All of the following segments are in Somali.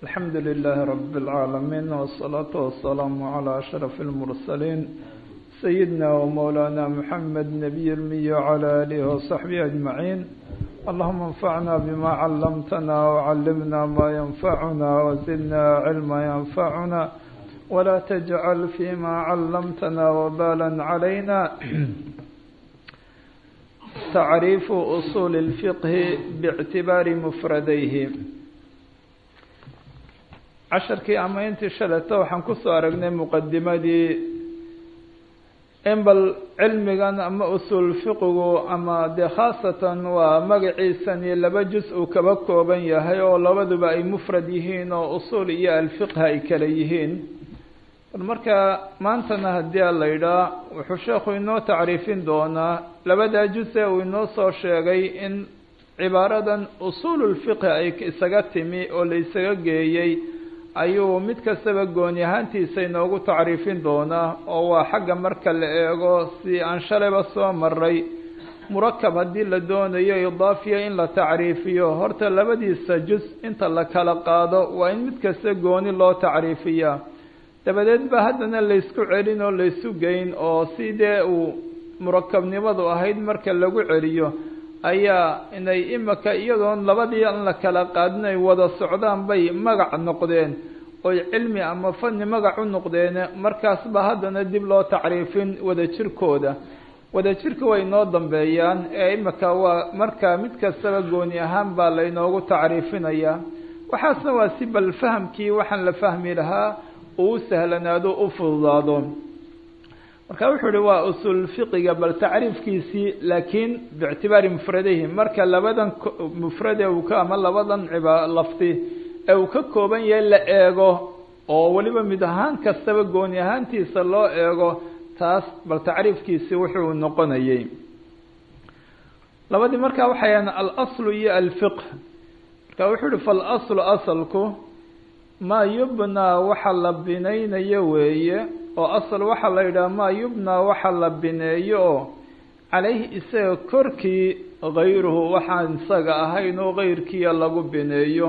الحمد لله رب العالمين والصلاة والسلام على أشرف المرسلين سيدنا ومولانا محمد نبي المي وعلى آله وصحبه أجمعين. اللهم انفعنا بما علمتنا وعلمنا ما ينفعنا وزدنا علما ينفعنا ولا تجعل فيما علمتنا وبالا علينا. تعريف أصول الفقه باعتبار مفرديه. casharkii ama intii shaleto waxaan kusoo aragnay muqadimadii in bal cilmigan ama usul fiqigu ama dee khaasatan waa magaciisan iyo laba juz uu kaba kooban yahay oo labaduba ay mufrad yihiin oo usul iyo alfiqh ay kala yihiin. marka maantana haddii la yidhaa wuxuu sheekhu inoo tacriifin doonaa labada juz ee uu inoo soo sheegay in cibaaradan usulul fiqh ay isaga timi oo la isaga geeyey ayuu mid kastaba gooni ahaantiisa inoogu tacriifin doonaa oo waa xagga marka la eego si aan shalayba soo maray murakab haddii la doonayo idaafiya in la tacriifiyo horta labadiisa juz inta la kala qaado waa in mid kasta gooni loo tacriifiyaa dabadeed ba haddana laysku celin oo laysu geyn oo sidee uu murakabnimadu ahayd marka lagu celiyo ayaa inay imaka iyadoon labadii an la kala qaadin ay wada socdaan bay magac noqdeen oy cilmi ama fanni magac u noqdeen markaas ba haddana dib loo tacriifin wada jirkooda wada jirka way noo dambeeyaan ee imaka waa marka mid kastaba gooni ahaan baa laynoogu tacriifinayaa waxaasna waa si bal fahamkii waxaan la fahmi lahaa uu sahlanaado u fududaado. marka wuxuu yihi waa usul fiqiga bal tacriifkiisii laakiin biictibaari mufradihi marka labadan mufrade uu ka ama labadan lafdi ee uu ka kooban yahay la eego oo waliba mid ahaan kastaba gooni ahaantiisa loo eego taas bal tacriifkiisii wuxuu noqonayay labadii marka waxayaan al-aslu iyo al-fiqh. marka wuxuu yihi fal-aslu asalku maa yubnaa waxa la binaynayo weeye oo asal waxaa la yidhaha maa yubnaa waxa la bineeyo oo calayhi isaga korkii gayruhu waxaan isaga ahayn oo gayrkiiya lagu bineeyo.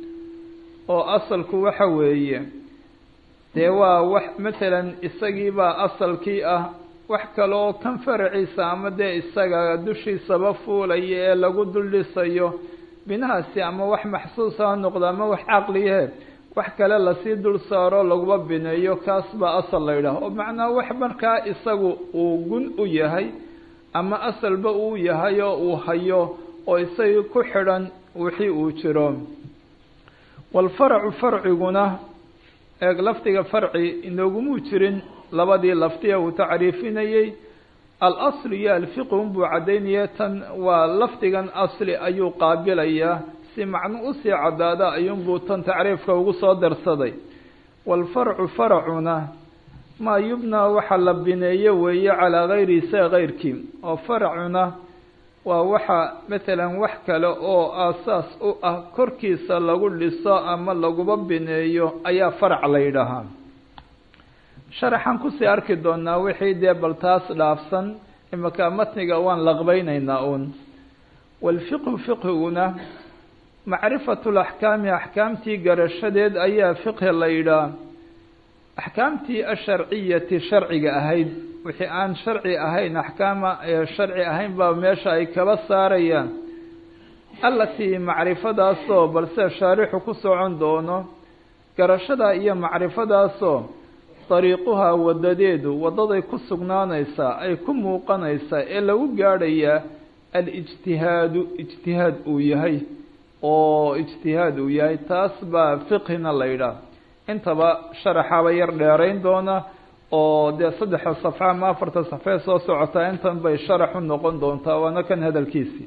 oo asalku waxa weeye dee waa wax matalan isagiibaa asalkii ah wax kale oo kan faraciisa ama dee isaga dushiisaba fuulaya ee lagu dul dhisayo binahaasi ama wax maxsuusa ha noqdo ama wax caqliyahe wax kale lasii dul saaro laguba bineeyo kaas baa asal la yidhaah oo macnaa wax markaa isagu uu gun u yahay ama asalba uu yahay oo uu hayo oo isagii ku xidhan wixii uu jiro. walfaracu farciguna eeg lafdiga farci inoogumuu jirin labadii laftiya uu tacriifinayey al-aslu iyo alfiqhu unbuu caddaynaya tan waa lafdigan asli ayuu qaabilayaa si macno usii caddaada ayuunbuu tan tacriifka ugu soo darsaday. walfarcu faracuna maa yubnaa waxa la bineeyo weeye calaa gayri isaga gayrkii oo faracuna waa waxa matalan wax kale oo aasaas u ah korkiisa lagu dhiso ama laguba bineeyo ayaa farac la yidhaahaa. sharaxan kusii arki doonaa wixii dee bal taas dhaafsan imaka matniga waan laqbaynaynaa uun. walfiqhu fiqhiguna macrifatu laxkaami axkaamtii garashadeed ayaa fiqhi la yidhaah. axkaamtii asharciyati sharciga ahayd wixii aan sharci ahayn axkaama ee sharci ahayn baa meesha ay kaba saarayaan. allatii macrifadaasoo balse shaarixu ku socon doono garashada iyo macrifadaasoo dariiquhaa wadadeedu wadaday ku sugnaanaysaa ay ku muuqanaysaa ee lagu gaadhayaa alijtihaadu ijtihaad uu yahay oo ijtihaad uu yahay taas baa fiqhina la yidhaah. intaba sharaxaba yar dheerayn doona oo dee 3 safxa ama 4 safxee soo socotaa intan bay sharax u noqon doontaa waana kan hadalkiisii.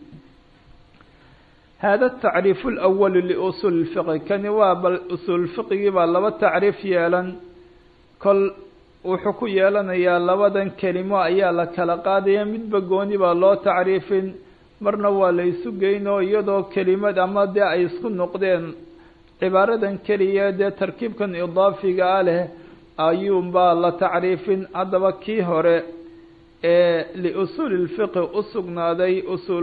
hada tacriifu اlأwal liusul اfiqhi kani waa bal usul fiqigii baa laba tacriif yeelan kol wuxuu ku yeelanayaa labadan kelimo ayaa la kala qaadaya midba gooni baa loo tacriifin marna waa la isu geyno iyadoo kelimad ama dee ay isku noqdeen cibaaradan keliya dee tarkiibkan idaafiga ah leh ayuunbaa la tacriifin. haddaba kii hore ee liusuuli lfiqhi usugnaaday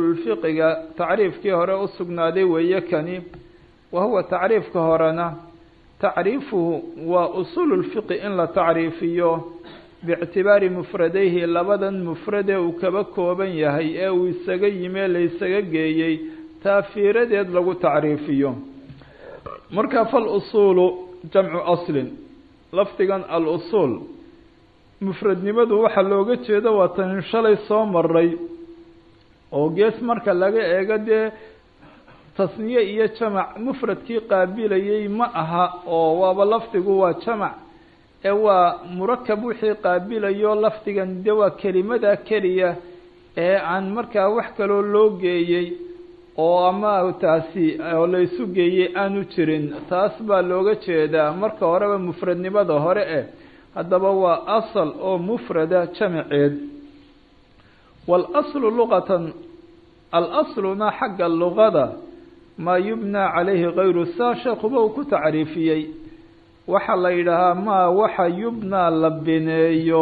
usuululfiqiga tacriifkii hore usugnaaday weeye kani wahuwa tacriifka horena tacriifuhu waa usuul اlfiqi in la tacriifiyo biictibaari mufradayhi labadan mufradee uu kaba kooban yahay ee uu isaga yimee la isaga geeyey taafiiradeed lagu tacriifiyo. marka falusuulu jamcu aslin, lafdigan al-usuul mufradnimadu waxaa looga jeedo waa tan shalay soo maray oo gees marka laga eego dee tasniye iyo jamac mufradkii qaabilayay ma aha oo waaba lafdigu waa jamac ee waa murakab wixii qaabilayo lafdigan de waa kelimada keliya ee aan markaa wax kaloo loo geeyey oo ama taasi oo la isu geeyey aanu jirin, taas baa looga jeedaa marka horeba mufradnimada hore haddaba waa asal oo mufrada jamaceed. waalaslu luqatan, alasluna xagga luqada maa yubnaa calayhi kayru, saa sheekuba uu ku tacriifiyey waxaa la yidhaahaa maa waxa yubnaa la bineeyo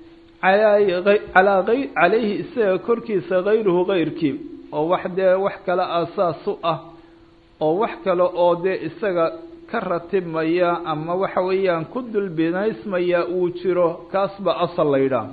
calayhi isaga korkiisa kayruhu kayrkii, oo wax dee wax kale aasaas u ah oo wax kale oo dee isaga ka ratibmaya ama waxa weeyaan ku dulbinaysmaya uu jiro, kaas ba asal la yidhaha.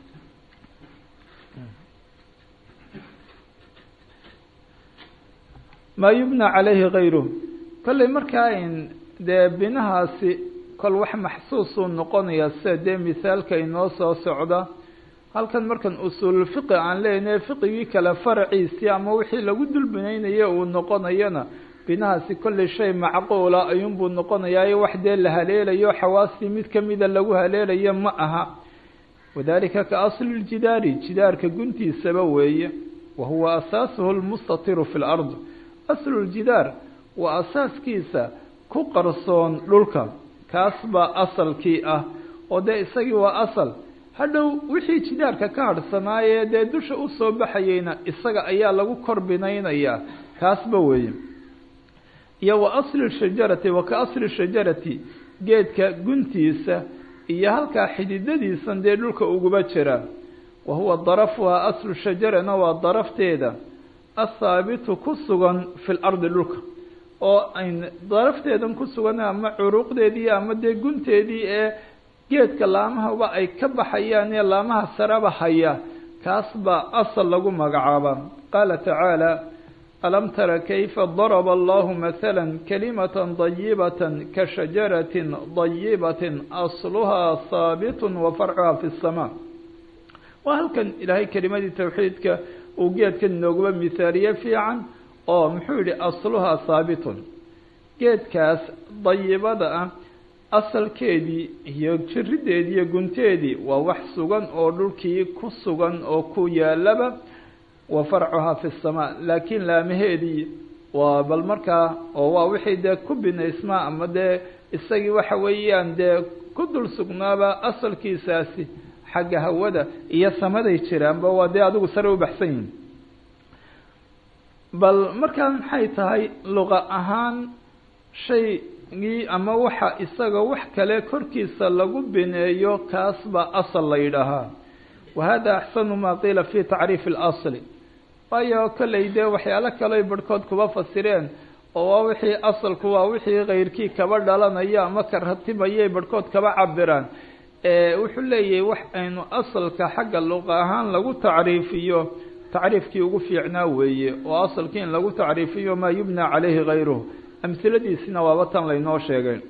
maa yubnaa calayhi kayruh, kolley markaa dee binahaasi kol wax maxsuusuu noqonaya sida dee misaalka inoo soo socda. halkan markan usuululfiqi aan leenahay fiqigii kale faraciisii ama wixii lagu dulbinaynayo uu noqonayana binahaasi kolley shay macquula ayuunbuu noqonayaa, wax dee la haleelayo xawaastii mid kamida lagu haleelayo ma aha. wadalika ka asli ljidaari, jidaarka guntiisaba weeye, wa huwa asaasuhu lmustatiru fi lard. aslu ljidaar waa asaaskiisa ku qarsoon dhulka, kaas baa asalkii ah oo dee isagii waa asal. hadhow wixii jidaarka ka hadhsanaayee dee dusha usoo baxayeyna isaga ayaa lagu kor binaynayaa, kaasba weeye. iyo wa asli shajarati, wa ka asli shajarati, geedka guntiisa iyo halkaa xididadiisan dee dhulka uguba jira. wa huwa darafuhaa, aslu shajarana waa darafteeda athaabitu ku sugan fi lardi dhulka, oo ayn darafteedan ku sugan ama curuuqdeedii ama dee gunteedii ee geedka laamahaba ay ka baxayaan ee laamaha saraba haya, kaas baa asal lagu magacaaba. qaala tacaala alam tara kayfa daraba allahu mathala kalimatan dayibatan ka shajaratin dayibatin asluhaa haabitun wa farcuhaa fi الsamaa. waa halkan ilaahay kelimadii tawxiidka uu geedkan inooguba mihaaliye fiican oo muxuu yihi asluhaa haabitun, geedkaas dayibada ah asalkeedii iyo jirideedii iyo gunteedii waa wax sugan oo dhulkii ku sugan oo ku yaalaba, wa farcuhaa fi الsamaa, laakiin laamaheedii waa bal markaa oo waa wixii dee ku binaysmaa ama dee isagii waxa weeyaan dee ku dul sugnaaba asalkiisaasi xagga hawada iyo samaday jiraanba, waa dee adigu sare u baxsan yihin. bal markaa maxay tahay luqa ahaan shaygii ama waxa isaga wax kale korkiisa lagu bineeyo, kaas baa asal la yidhaahaa. wa hada axsanu maa qiila fi tacriifi اlasli, waayo kolley dee waxyaalo kale barhkood kuba fasireen oo waa wixii asalku waa wixii kayrkii kaba dhalanaya ama ka ratimayay barhkood kaba cabiraan. wuxuu leeyahay wax aynu asalka xagga luqa ahaan lagu tacriifiyo, tacriifkii ugu fiicnaa weeye, oo asalkii in lagu tacriifiyo maa yubnaa calayhi kayruhu. amhiladiisina waaba tan laynoo sheegay.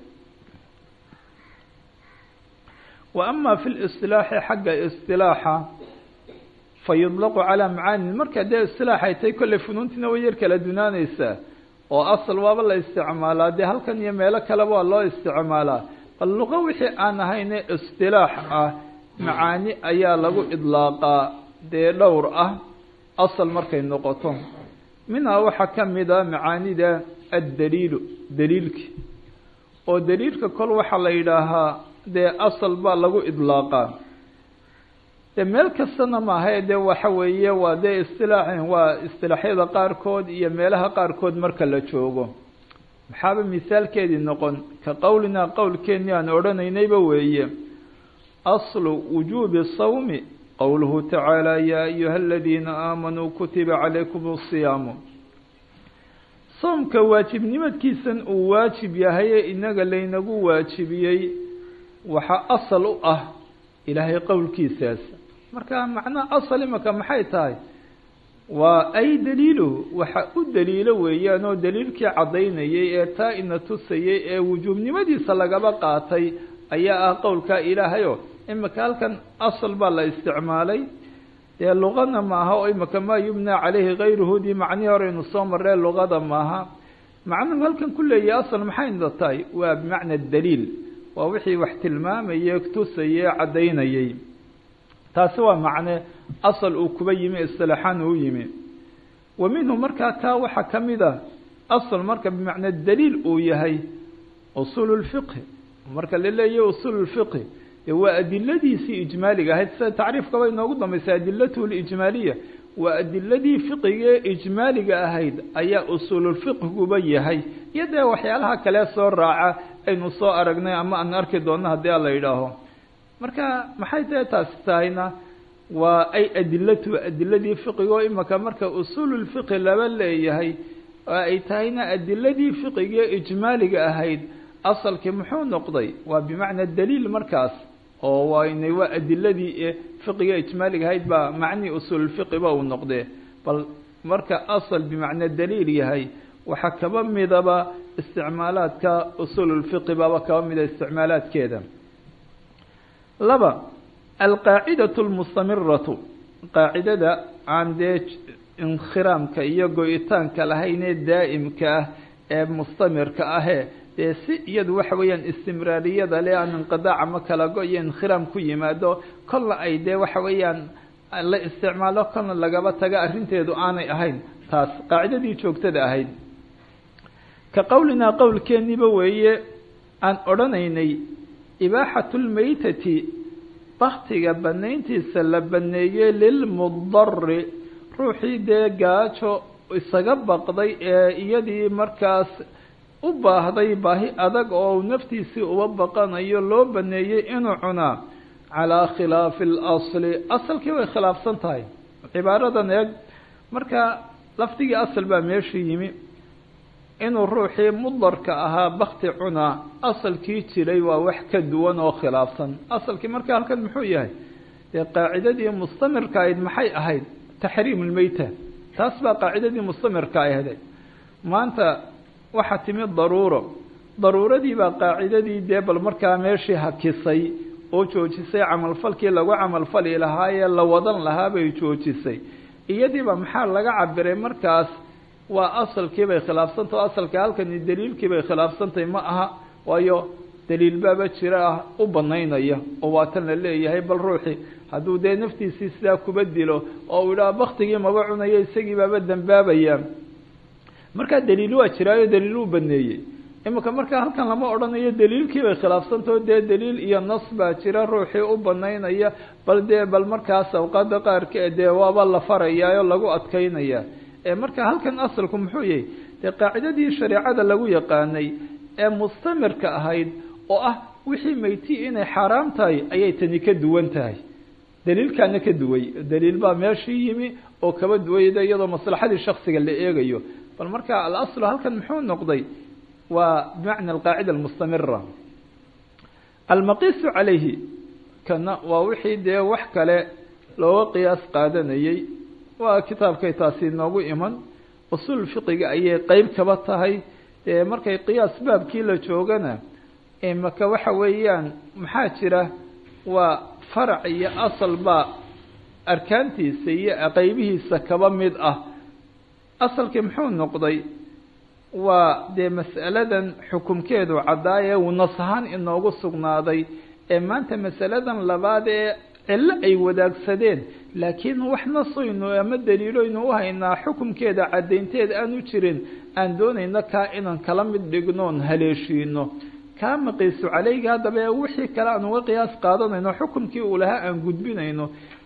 wa ama fi listilaaxi, xagga istilaaxa fayudlaqu calaa macaanin, marka dee istilaaxay tay kolley funuuntiina way yar kala dunaanaysaa oo asal waaba la isticmaalaa, dee halkan iyo meelo kaleba waa loo isticmaalaa. bal luqa wixii aan ahayne istilaax ah macaani ayaa lagu idlaaqaa dee dhowr ah asal markay noqoto. minhaa waxaa ka mid a macaanida addaliilu, daliilki, oo daliilka kol waxaa la yidhaahaa dee asal baa lagu idlaaqaa. dee meel kastana maahae dee waxa weeye waa dee istilaaxin waa istilaaxyada qaarkood iyo meelaha qaarkood marka la joogo. maxaaba misaalkeedii noqon ka qowlinaa qowlkeennii aan odhanaynayba weeye. aslu wujuubi sawmi qowluhu tacaala yaa ayuha aladiina aamanuu kutiba calaykum الصiyaamu. soomka waajibnimadkiisan uu waajib yahay inaga laynagu waajibiyey waxa asal u ah ilaahay qowlkiisaas marka macna asal imaka maxay tahay waa ay daliilu waxa u daliilo weeyaan oo daliilkii cadaynayay ee taa ina tusayay ee wujuubnimadiisa lagaba qaatay ayaa ah qowlka ilaahay oo imaka halkan asal baa la isticmaalay ee luqadna maaha oo imaka ma yubna calayhi ghayruhu di macni hore inuu soo marray luqada maaha macnuhu halkan ku leeyahay asal maxay tahay waa macna daliil waa wixii wax tilmaamayay tusayay cadaynayay taasi waa macne asal uu kuba yimi istilaxan uu yimi ومنه marka taa waxa kamida asal marka bimacna daliil uu yahay usul الفقه marka la leeyahay usul الفقه waa adiladiisi ijmaaliga ahayd sida tacriifka way noogu dhameysay adilatu ijmaaliya waa adiladii fiqiga ijmaaliga ahayd ayaa usul الفقه guba yahay yada waxyaalaha kale soo raaca aynu soo aragnay ama aan arki doono hadii la yiraaho marka maxay taas tahayna waa ay adilatu adiladii fiqiga imaka marka usul الفقه laba leeyahay ay tahayna adiladii fiqiga ijmaaliga ahayd asalkii muxuu noqday waa bimacna daliil markaas oo waa inay waa adiladii fiqiga ijmaaliga ahayd ba macni usul الفقه ba uu noqday bal marka asal bimacna daliil yahay waxa kaba midaba isticmaalaadka usul الفقه ba kaba mid isticmaalaadkeeda laba القاعدة المستمرة قاعدة عند انخرام كأي جويتان كلهين دائم كمستمر كأه يد وحويا استمرارية لأن انقطاع مكلا جوي انخرام كي ما دو كل أيدي وحويا الاستعمال كان لجبت تجا أرنت يدو أنا أهين تاس قاعدة دي شوك تدا أهين كقولنا قول كني بويه أن أرنيني إباحة الميتة baktiga banayntiisa la baneeyay lilmudar ruuxii deegaajo isaga baqday ee iyadii markaas u baahday baahi adag oo naftiisii uba baqanayo loo baneeyay inuu cunaa calaa khilaafi al-asli asalkii way khilaafsan tahay cibaaradan eeg marka laftigii asal baa meeshii yimi inuu ruuxii mudarka ahaa bakti cunaa asalkii jiray waa wax ka duwan oo khilaafsan asalkii marka halkan muxuu yahay ee qaacidadii mustamirka ahayd maxay ahayd tahriim almayta taas baa qaacidadii mustamirka ahayd maanta waxa timi daruuradii baa qaacidadii deebal markaa meeshii hakisay oo joojisay amal falkii lagu amal fali lahaa ee la wadan lahaa bay joojisay iyadii ba maxaa laga cabiray markaas waa asalkii bay khilaafsantahay asalka halkan daliilkii bay khilaafsantahay ma aha waayo daliil baaba jira u banaynaya oo waa tan la leeyahay bal ruuxi haduu de naftiisii sida kuba dilo oo uu ilaa waqtigii maga cunayay isagii baaba dambaabaya marka daliil waa jiraayo daliil u baneeyay imika marka halkan lama oranayo daliilkii bay khilaafsantahay de daliil iyo nas baa jira ruuxi u banaynaya bal markaas awqaada qaarkeed de waaba la farayaa lagu adkaynaya marka halkan asalku muxuu yahay qaacidadii shariicada lagu yaqaanay ee mustamirka ahayd oo ah wixii meyti inay xaraam tahay ayay tani ka duwan tahay daliilkana ka duway daliil baa meeshii yimi oo kaba duwayda iyadoo maslaxadii shakhsiga la eegayo bal marka al-asl halkan muxuu noqday waa macna al-qaacida al-mustamira al-maqis alayhi kana waa wixii de wax kale loo qiyaas qaadanayay waa kitaabkay taasi noogu iman usul fiqiga ayay qayb kaba tahay markay qiyaas baabkii la joogana imaka waxa weeyaan maxaa jira waa farac iyo asal ba arkaantiisa iyo qaybihiisa kaba mid ah asalkii muxuu noqday waa de mas'aladan xukumkeedu cadaaye uu nasahan inoogu sugnaaday maanta mas'aladan labaad ee cilla ay wadaagsadeen laakiin wax nasayno ama daliiloyno u haynaa xukumkeeda cadaynteed aan u jirin aan doonayna ka inaan kala mid dhignoon haleeshiino ka maqiisu calayga hadaba wixii kale aan uga qiyaas qaadanayno xukumkii uu lahaa aan gudbinayno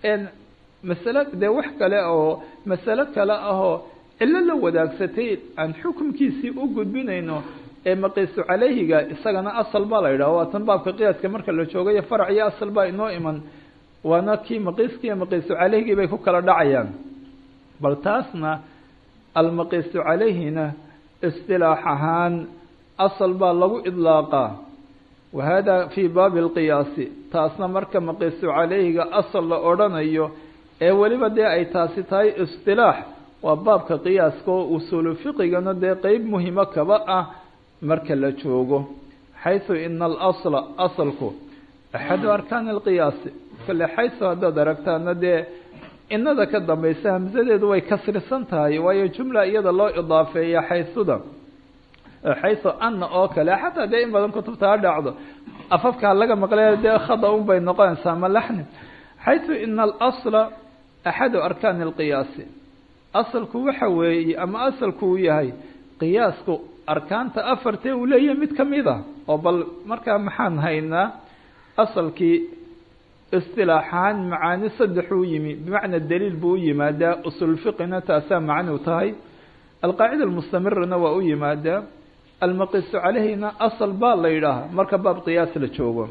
mas'ala de wax kale oo mas'ala kale ahoo cilla la wadaagsatay aan xukumkiisii u gudbinayno maqiisu calayhiga isagana asal baa la yidhaha waa tan baabka qiyaaska marka la joogayo farac iyo asal baa inoo iman waana kii maqiiskii iyo maqiisu calayhigii bay ku kala dhacayaan bal taasna almaqiisu calayhina istilaax ahaan asal baa lagu idlaaqaa wahada fii baabi alqiyaasi taasna marka maqiisu calayhiga asal la odhanayo ee weliba dee ay taasi tahay istilaax waa baabka qiyaaska oo usuulu fiqigana dee qeyb muhimo kaba ah marka la joogo xayثu ina alasla asalku axadu arkaan alqiyaasi kale xayثu haddaad aragtaana dee inada ka dambaysa hamsadeedu way kasrisan tahay waayo jumla iyada loo idaafeeya xayثuda xayثu ana oo kale xataa dee in badan kutubta ha dhacdo afafka laga maqlay dee khada un bay noqonaysaa ma laxni xayثu ina alasla axadu arkaan alqiyaasi asalku waxa weeye ama asalku uu yahay qiyaasku arkaanta afartee uu leeyahay mid kamid ah oo bal markaa maxaan haynaa asalkii istilaaxaan macaani saddexuu yimi bimacna daliil buu u yimaadaa usul fiqina taasaa macnuu tahay alqaacida almustamirana waa u yimaadaa almaqiisu calayhina asal baa la yidhaaha marka baab qiyaas la joogo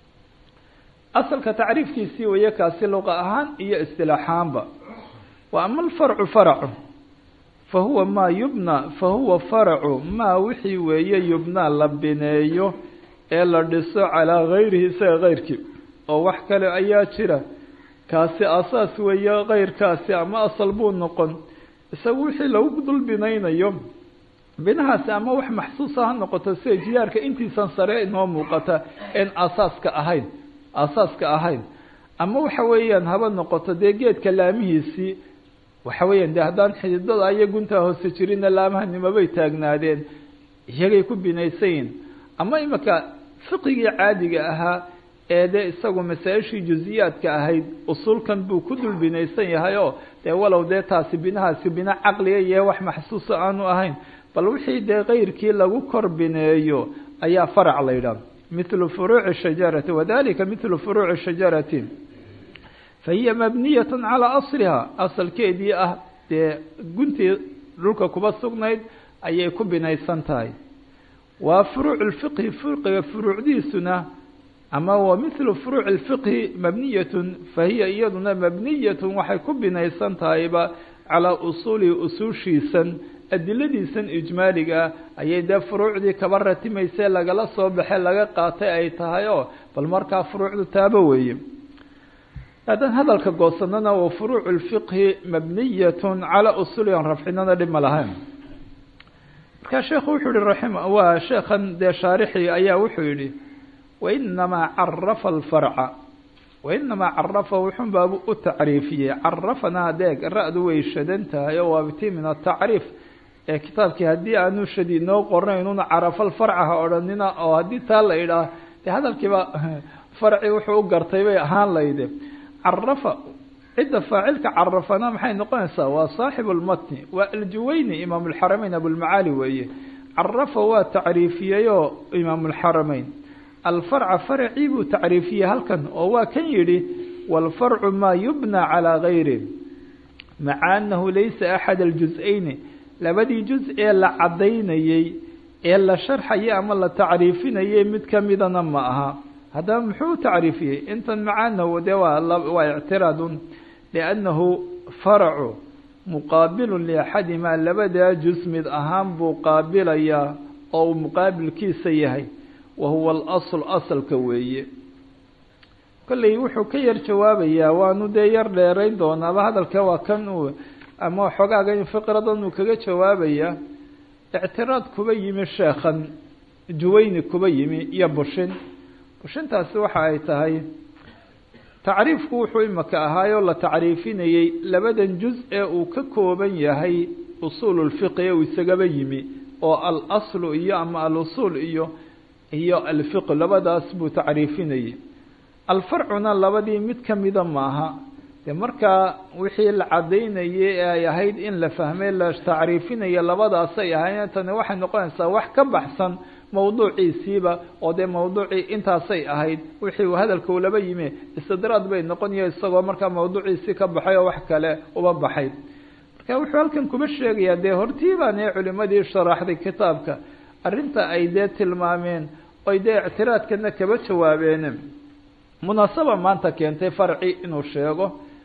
asalka tacriifkiisii weeye kaasi luqa ahaan iyo istilaaxaanba wa ama alfarcu faracu fahuwa maa yubna fahuwa faracu maa wixii weeye yubnaa la bineeyo ee la dhiso calaa gayrihi isaga kayrkii oo wax kale ayaa jira kaasi asaas weeye kayrkaasi ama asal buu noqon isaga wixii lagu dul binaynayo binahaasi ama wax maxsuusa ha noqoto sida jiyaarka intiisan sare inoo muuqata en asaaska ahayn ama waxa weeyaan haba noqoto dee geedka laamihiisii waxa weeyaan dee haddaan xididada iyo guntaa hoose jirina laamahanimabay taagnaadeen iyagay ku binaysayin ama imika fiqigii caadiga ahaa ee dee isagu masaa-ishii juziyaadka ahayd usulkan buu ku dul binaysan yahay oo dee walow dee taasi binahaasi bina caqliga iyo wax maxsuusa aanu ahayn bal wixii dee kayrkii lagu kor bineeyo ayaa farac la yidhaah mithlu furuuci shajarati wadalika mithlu furuuci shajarati fahiya mabniyat calaa asliha asalkeedii ah dee guntii dhulka kuba sugnayd ayay ku binaysan tahay waa furuuc lfiqhi fiqiga furuucdiisuna ama wa mithlu furuuci lfiqhi mabniyatun fahiya iyaduna mabniyatun waxay ku binaysan tahayba calaa usuulihi usuushiisan adiladiisan ijmaaliga ayay dee furuucdii kaba ratimaysee lagala soo baxe laga qaatay ay tahay oo bal markaa furuucdu taaba weeye haddaan hadalka goosanana wa furuucu lfiqhi mabniyatun calaa usuulihan rafcinana dhib ma lahayn markaa sheekhu wuxuu yihi waa sheekhan dee shaarixii ayaa wuxuu yihi wainamaa carafa alfarca wainamaa carafa wuxun baabu u tacriifiyey carafana adeeg ra-du way shadan tahay oo waabti min atacriif ee kitaabkii haddii aanu shadiid noo qornaynuna carafa alfarca ha odhanina oo haddii taa la idhaah dee hadalkiiba farci wuxuu u gartay bay ahaan layde carafa cidda faacilka carafana maxay noqonaysaa waa saaxibu lmatni waa aljuwayni imaam alxarameyn abulmacaali weeye carafa waa tacriifiyeyoo imaam alxarameyn alfarca farcii buu tacriifiyey halkan oo waa kan yidhi waalfarcu maa yubna calaa gayri maca anahu laysa axad aljuz-ayni labadii juz ee la cadaynayey ee la sharxayay ama la tacriifinayay mid kamidana ma aha haddaba muxuu tacriifiyey intan maca anahu de waa ictiraadun liannahu faracu muqaabilun liaxadimaa labadaa juz mid ahaan buu qaabilayaa oo uu muqaabilkiisa yahay wahuwa alasl asalka weeye kolley wuxuu ka yar jawaabayaa waanu dee yar dheerayn doonaaba hadalka waa kan uu ama xogaaga in fiqradan uu kaga jawaabayaa ictiraad kuba yimi sheekhan juwayni kuba yimi iyo bushintaasi waxa ay tahay tacriifku wuxuu imaka ahaayoo la tacriifinayey labadan juz ee uu ka kooban yahay usuul lfiqi ee uu isagaba yimi oo alaslu iyo ama alusuul iyo alfiq labadaas buu tacriifinayey alfarcuna labadii mid kamida maaha dee markaa wixii la cadaynayay ee ay ahayd in la fahmay la tacriifinaya labadaasay ahayn tani waxay noqonaysaa wax ka baxsan mawduuciisiiba oo dee mawduucii intaasay ahayd wixii uu hadalka uu laba yimi istidraad bay noqonaya isagoo markaa mawduuciisii ka baxay oo wax kale uba baxay marka wuxuu halkan kuba sheegayaa dee hortiibaan culimadii sharaxday kitaabka arrinta ay dee tilmaameen oy dee ictiraadkana kaba jawaabeen munaasaba maanta keentay farci inuu sheego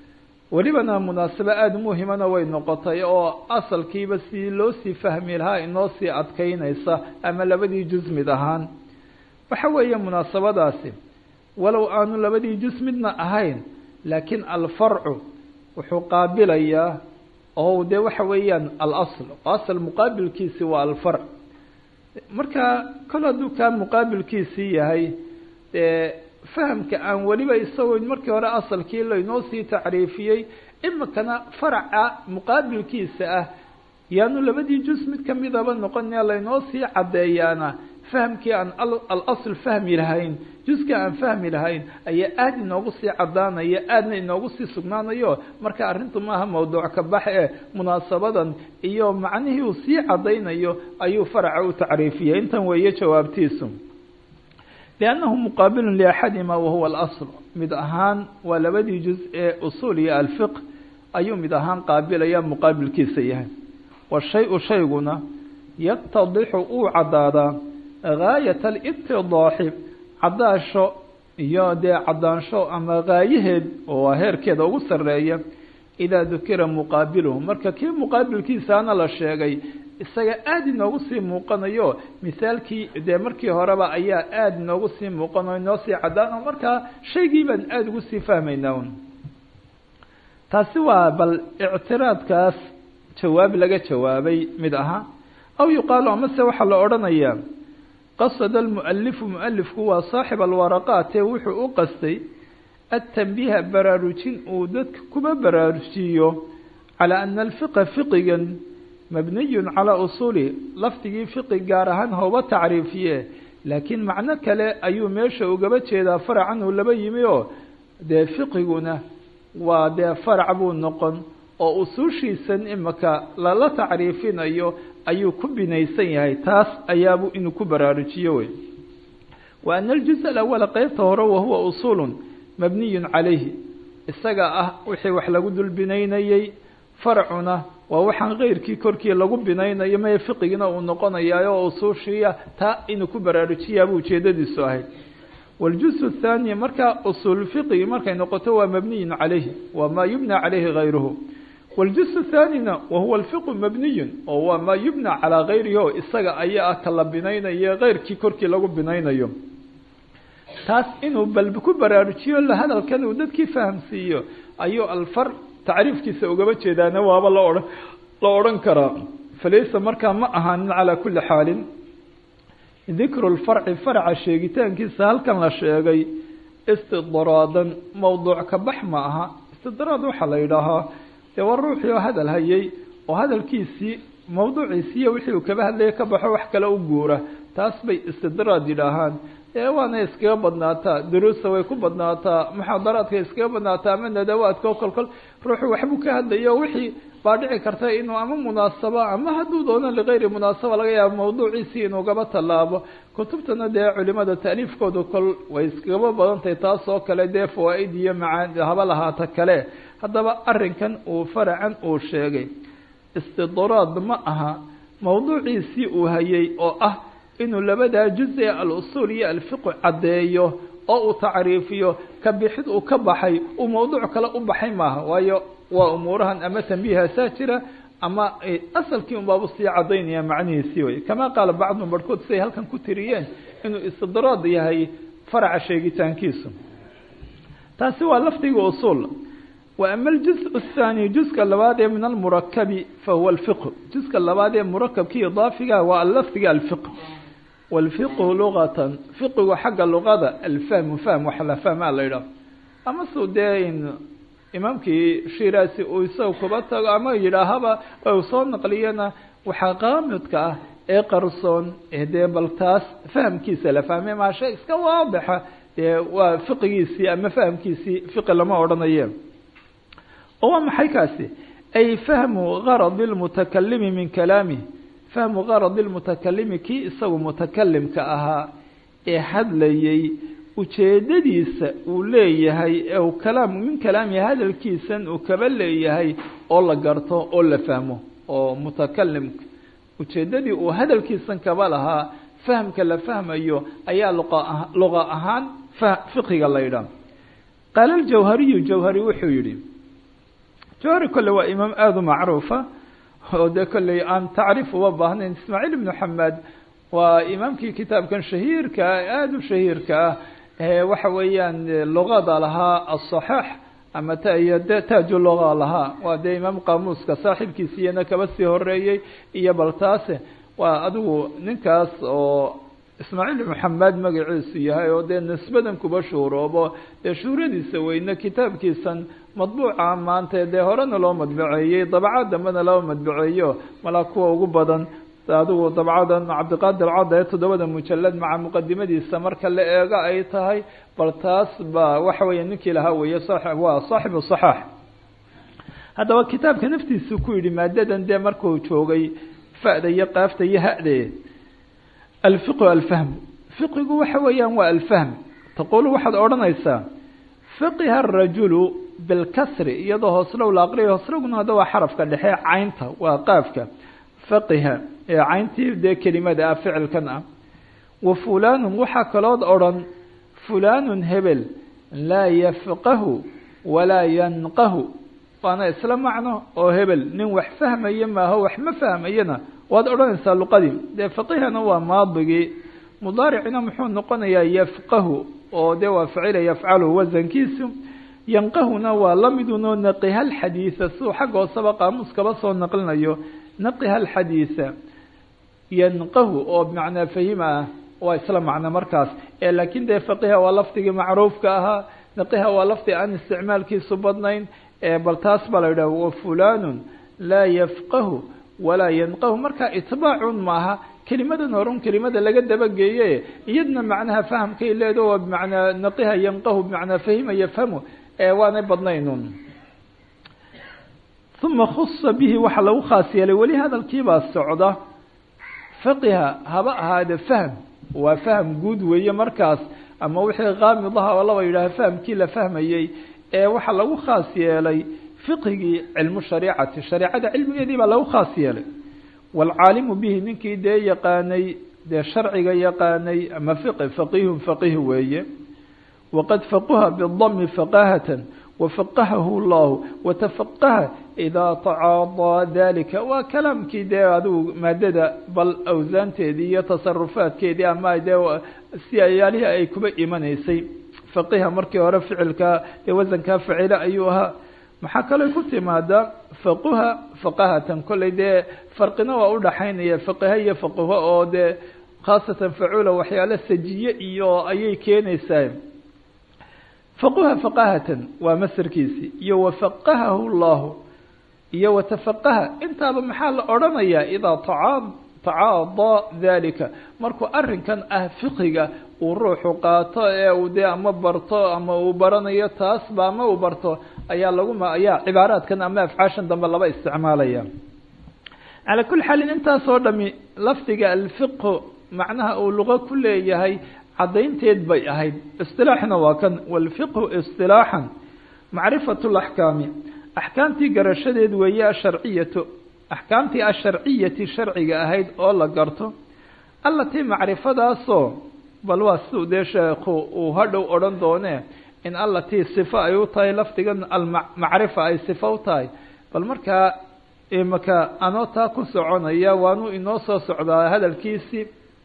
welibana munaasabo aada muhimana way noqotay oo asalkiiba si loo sii fahmi lahaa inoo sii adkeynaysa ama labadii juz mid ahaan. waxa weeye munaasabadaasi walow aanu labadii juz midna ahayn, laakiin alfarcu wuxuu qaabilayaa oo dee waxa weeyaan alasl, asl muqaabilkiisi waa alfarc. marka kol hadduu kaa muqaabilkiisii yahay dee fahamka aan weliba isagoo markii hore asalkii laynoo sii tacriifiyey, imikana faraca muqaabilkiisa ah yaanu labadii juz mid kamidaba noqonaya laynoo sii caddeeyaana fahamkii aan alasl fahmi lahayn, juzka aan fahmi lahayn ayaa aada inoogu sii caddaanaya, aadna inoogu sii sugnaanayo. marka arrintu maaha mawduuc ka bax ee munaasabadan iyo macnihii uu sii caddaynayo ayuu faraca u tacriifiyey. intan weeye jawaabtiisu. liannahu muqaabilun liaxadima wahuwa alasl, mid ahaan waa labadii juz ee usuul iyo alfiqh ayuu mid ahaan qaabilaya muqaabilkiisa yahay. washay-u shayguna yatadixu uu caddaadaa gaayat alitidaaxi, caddaasho iyo dee caddaansho ama gaayaheed oo heerkeeda ugu sarreeya, idaa dukira muqaabiluhu, marka kii muqaabilkiisaana la sheegay isaga aada inoogu sii muuqanayo. misaalkii dee markii horeba ayaa aada inoogu sii muuqanayo, inoo sii caddaano, markaa shaygii baan aada ugu sii fahmaynaa un. taasi waa bal ictiraadkaas jawaab laga jawaabay mid ahaa. aw yuqaalu amase waxaa la odhanayaa qasada almualifu, mualifku waa saaxib alwaraqaat ee wuxuu u qastay atanbiiha baraarujin uu dadka kuba baraarujiyo calaa ana alfiqa fiqigan mabniyun calaa usuuli, lafdigii fiqi gaar ahaan hooba tacriifiye, laakiin macno kale ayuu meesha ugaba jeedaa faracan uu laba yimi oo dee fiqiguna waa dee farac buu noqon oo usuushiisan imika lala tacriifinayo ayuu ku binaysan yahay. taas ayaabu inuu ku baraarujiyo wey. wa ana aljuz alawala qeybta hore wahuwa usuulun mabniyun calayhi, isaga ah wixii wax lagu dul binaynayey. farcuna waa waxaan keyrkii korkii lagu binaynayo mae fiqigina uu noqonayaa oo usuushiya, taa inuu ku baraarujiyaaba ujeedadiisu ahayd. waljuz athaani markaa usuul fiqigi markay noqoto waa mabniyun calayhi, waa maa yubna calayhi gayruhu. waljuz athaanina wahuwa alfiqu mabniyun, oo waa maa yubna calaa gayrihi, oo isaga ayaa ah kala binaynayo keyrkii korkii lagu binaynayo. taas inuu bal ku baraarujiyo la hadalkan uu dadkii fahamsiiyo ayuu alfar tacriifkiisa ugaba jeedaana waaba la odhan karaa. falaysa markaa ma ahaanin calaa kulli xaalin dikru lfarci, farca sheegitaankiisa halkan la sheegay istidraadan mawduuc ka bax ma aha. istidraad waxaa la yidhaahaa dee waa ruuxii oo hadal hayay oo hadalkiisii mawduuciisiiyo wixii uu kaba hadlaya ka baxo wax kale u guura, taas bay istidraad yidhaahaan. waana iskaga badnaataa, duruusta way ku badnaataa, muxaadaraadka iskaga badnaataa, ama nadawaadka oo kolkol ruuxu waxbuu ka hadlaya o wixii baa dhici karta inuu ama munaasabo ama hadduu doono ligayri munaasaba laga yaabo mawduuciisii inuu gaba tallaabo. kutubtana dee culimada taaliifkooda kol way iskagaba badantahay, taas oo kale dee fawaaid iyo macaan haba lahaata kale. haddaba arrinkan uu faracan uu sheegay istidraad ma aha mawduuciisii uu hayay oo ah inuu labadaa juz ee alusuul iyo alfiqu caddeeyo oo uu tacriifiyo, ka bixid uu ka baxay uu mawduuc kale u baxay maaha. waayo waa umuurahan ama tanbiihaasaa jira ama asalkii unbaabu sii caddaynaya macnihiisii wey. kama qaala bacdum barhkood siday halkan ku tiriyeen inuu istidraad yahay faraca sheegitaankiisu. taasi waa lafdiga usuul. wa ama aljuz athaani, juzka labaad ee min almurakabi fahuwa alfiqh, juzka labaad ee murakabkii idaafiga waa lafdiga alfiqh. والفقه لغة فقه حق اللغة الفهم فهم وحلا فهم على يدا أما سودين إمامك شيراسي ويسوق بطة أما يراهبا ويصون نقلينا وحقامتك إقرصون إهدي بلتاس فهم كيس لا فهم مع شيء واضحة وفقهيسي أما فهم كيسي فقه لما أردنا هو محيكاسي أي فهم غرض المتكلم من كلامه، فهم غرض المتكلم كي اسو متكلم كاها ee hadlayay ujeedadiisa uu leeyahay oo kalaam min kalaami hadalkiisan uu kaba leeyahay oo la garto oo la fahmo. oo mutakallim ujeedadii uu hadalkiisan kaba lahaa fahamka la fahmayo ayaa luqa ahaan fiqiga la yiraahdo. qala al-jawhari wuxuu yiri jawhari kolle waa imaam aada u macruufa oo dee kolley aan tacriif uba baahnayn. ismaaciil ibnu xamed waa imaamkii kitaabkan shahiirka aada u shahiirka ah waxa weeyaan luqada lahaa asaxiix ama iyo de taaju luqa lahaa, waa dee imaam qaamuuska saaxiibkiisiyana kaba sii horeeyey iyo baltaase waa adigu ninkaas oo ismaaciil ibnu xamed magaciisu yahay oo dee nisbadan kuba shuuroobo dee shuuradiisa weyne kitaabkiisan madbuuca maanta dee horena loo madbuceeyey dabcad dambena loo madbuceeyo malaa kuwa ugu badan adigu dabcadan cabdiqaadir cadda ee 7 mujalad maca muqadimadiisa marka la eego ay tahay, bal taas ba waxa weeye ninkii lahaa weeye saaxib waa saaxibu saxaax. haddaba kitaabka naftiisu ku yidhi maadadan dee markuu joogay fa'da iyo qaafta iyo ha'de alfiqhu alfahm, fiqigu waxa weeyaan waa alfahm. taqulu waxaad odhanaysaa fiqiha arajulu bilkasri iyadoo hooslow la aqriyo, hoslowguna hadda waa xarafka dhexe caynta waa qaafka, faqiha ee cayntii dee kelimada ah ficilkan ah. wa fulaanun waxaa kalood odhan fulaanun hebel laa yafqahu walaa yanqahu, waana isla macno oo hebel nin wax fahmaya maaho wax ma fahmayana waad odhanaysaa luqadii. dee faqihana waa maadigii, mudaaricina muxuu noqonayaa yafqahu oo dee waa ficila yafcalu wasankiisu, yanqahuna waa lamidunoo naqiha alxadiisa siduu xagga hooseba qaamuuskaba soo naqlinayo naqiha alxadiisa, yanqahu oo bimacnaa fahima ah waa isla macno markaas. laakiin dee faqiha waa lafdigii macruufka ahaa, naqiha waa lafdi aan isticmaalkiisu badnayn, bal taas baa la yidhaha wa fulaanun laa yafqahu walaa yanqahu. marka itbaacun maaha kelimadan horun kelimada laga dabageeye iyadna macnaha fahamkay leedo waa bimacnaa naqiha yanqahu bimacnaa fahima yafhamu waanay badnaynun. uma khusa bihi waxaa lagu khaas yeelay weli hadalkiibaa socda. faqiha haba ahaade fahm waa fahm guud weeye markaas, ama wixii qaamid aha oo laba yidhaha fahamkii la fahmayey waxaa lagu khaas yeelay fiqhigii cilmu shariicati, shareecada cilmigeedii baa lagu khaas yeelay. waalcaalimu bihi ninkii dee yaqaanay dee sharciga yaqaanay ama faqihun faqih weeye. waqad faquha bidami faqahatan wafaqahahu llahu watafaqaha idaa tacaadaa dalika. waa kalaamkii dee adigu maadada bal awsaanteedii iyo tasarufaadkeedii ama dee siyaalihii ay kuba imanaysay. faqiha markii hore ficilka ee wasankaa facila ayuu ahaa. maxaa kaloo ku timaada faquha faqahatan, kolley dee farqina waa udhaxaynaya faqiha iyo faquha oo dee khaasatan facula waxyaalo sajiye iyo ayay keenaysaa. faquha faqahatan waa masarkiisii iyo wafaqahahu llahu iyo watafaqaha. intaaba maxaa la odhanayaa idaa tacaadaa dalika, markuu arrinkan ah fiqiga uu ruuxu qaato ee uu dee ama barto ama uu baranayo taasba ama uu barto ayaa ayaa cibaaraadkan ama afcaashan dambe laba isticmaalaya. calaa kulli xaalin intaasoo dhami lafdiga alfiqhu macnaha uu luqo ku leeyahay caddaynteed bay ahayd. istilaaxna waa kan walfiqhu istilaaxan macrifatu laxkaami, axkaamtii garashadeed weeye asharciyatu, axkaamtii asharciyati sharciga ahayd oo la garto, allatii macrifadaasoo bal waa siduu dee sheekhu uu hadhow odhan doonee in allatii sifa ay u tahay lafdigan almacrifa ay sifa u tahay. bal markaa imaka anoo taa ku soconaya waanu inoo soo socdaa hadalkiisii.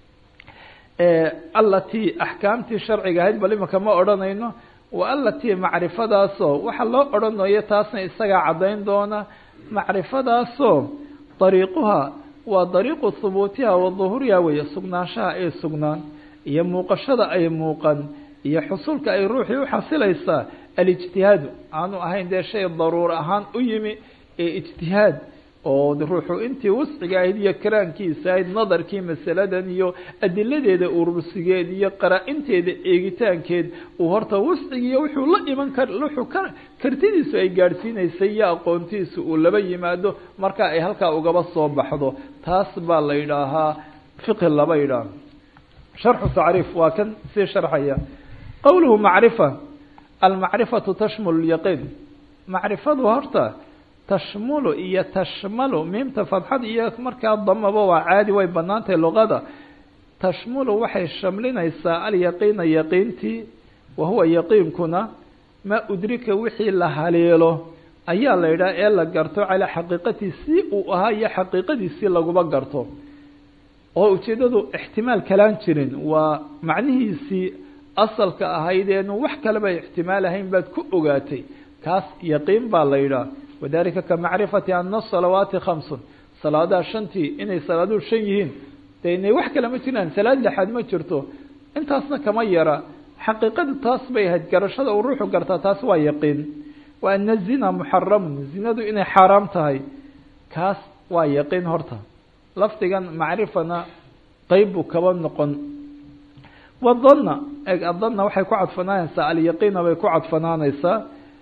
allatii axkaamtii sharciga ahayd bal imaka ma odhanayno, wa allatii macrifadaasoo waxa loo odhanayo taasna isagaa caddayn doona. macrifadaasoo dariiquha waa dariiqu hubuutiha wa duhuuriha weeye, sugnaanshaha ay sugnaan iyo muuqashada ay muuqan iyo xusulka ay ruuxii u xasilaysaa. alijtihaadu aanu ahayn dee shay daruur ahaan u yimi ee ijtihaad oo ruuxu intii wasciga ahayd iyo karaankiisa ahayd nadarkii masaladan iyo adiladeeda urursigeed iyo qaraa-inteeda eegitaankeed uu horta wascigiiyo wuxuu la iman wuxuu kartidiisu ay gaadhsiinaysay iyo aqoontiisu uu laba yimaado marka ay halkaa ugaba soo baxdo. taas baa la yidhaahaa fiqhi laba yidhaah. sharxu tacriif waa kan sii sharxaya. qowluhu macrifa, almacrifatu tashmulu lyaqiin. macrifadu horta tashmulu iyo tashmalu, miimta fadxad iyo markaa damaba waa caadi way banaantahay luqada. tashmulu waxay shamlinaysaa alyaqiina yaqiintii, wahuwa yaqiinkuna maa udrika wixii la haleelo ayaa la yidhaha ee la garto calaa xaqiiqatii si uu ahaa iyo xaqiiqadiisii laguba garto oo ujeeddadu ixtimaal kalaan jirin waa macnihiisii asalka ahayd eenu wax kaleba ixtimaal ahayn baad ku ogaatay kaas yaqiin baa la yidhaha wadalika ka macrifati ana salawaati khamsun salaadaha shantii inay salaaduhu 5 yihiin dee inay wax kale ma jiraan salaad lixaad ma jirto intaasna kama yara xaqiiqadu taas bay ahayd garashada uu ruuxu gartaa taas waa yaqiin wa ana zina muxaramun zinadu inay xaaraam tahay kaas waa yaqiin horta lafdigan macrifana qayb buu kaba noqon wadhanna adhanna waxay ku cadfanaanaysaa alyaqiina bay ku cadfanaanaysaa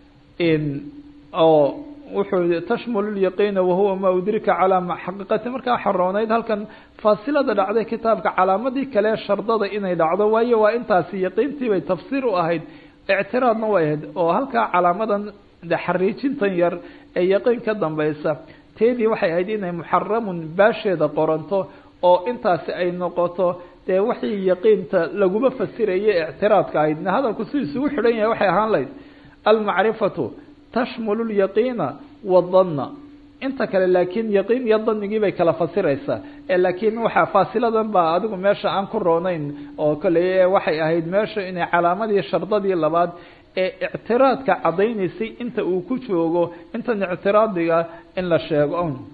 oo wuxuu tashmulu lyaqiina wahuwa ma udrika calaa xaqiiqati markaa xarooneyd halkan faasilada dhacday kitaabka calaamadii kale shardada inay dhacdo waayo waa intaasi yaqiintii bay tafsiir u ahayd ictiraadna way ahayd oo halkaa calaamadan xariijintan yar ee yaqiin ka dambaysa teedii waxay ahayd inay muxaramun baasheeda qoranto oo intaasi ay noqoto dee waxii yaqiinta laguma fasirayay ictiraadka ahaydna hadalku si isugu xidhan yahay waxay ahaan lahayd almacrifatu tashmulu lyaqiina wadhanna inta kale laakiin yaqiin iyo dhanigii bay kala fasiraysaa laakiin waxaa faasiladan baa adigu meesha aan ku roonayn oo kale waxay ahayd meesha inay calaamadii shardadii labaad ee ictiraadka cadaynaysay inta uu ku joogo intan ictiraadiga in la sheego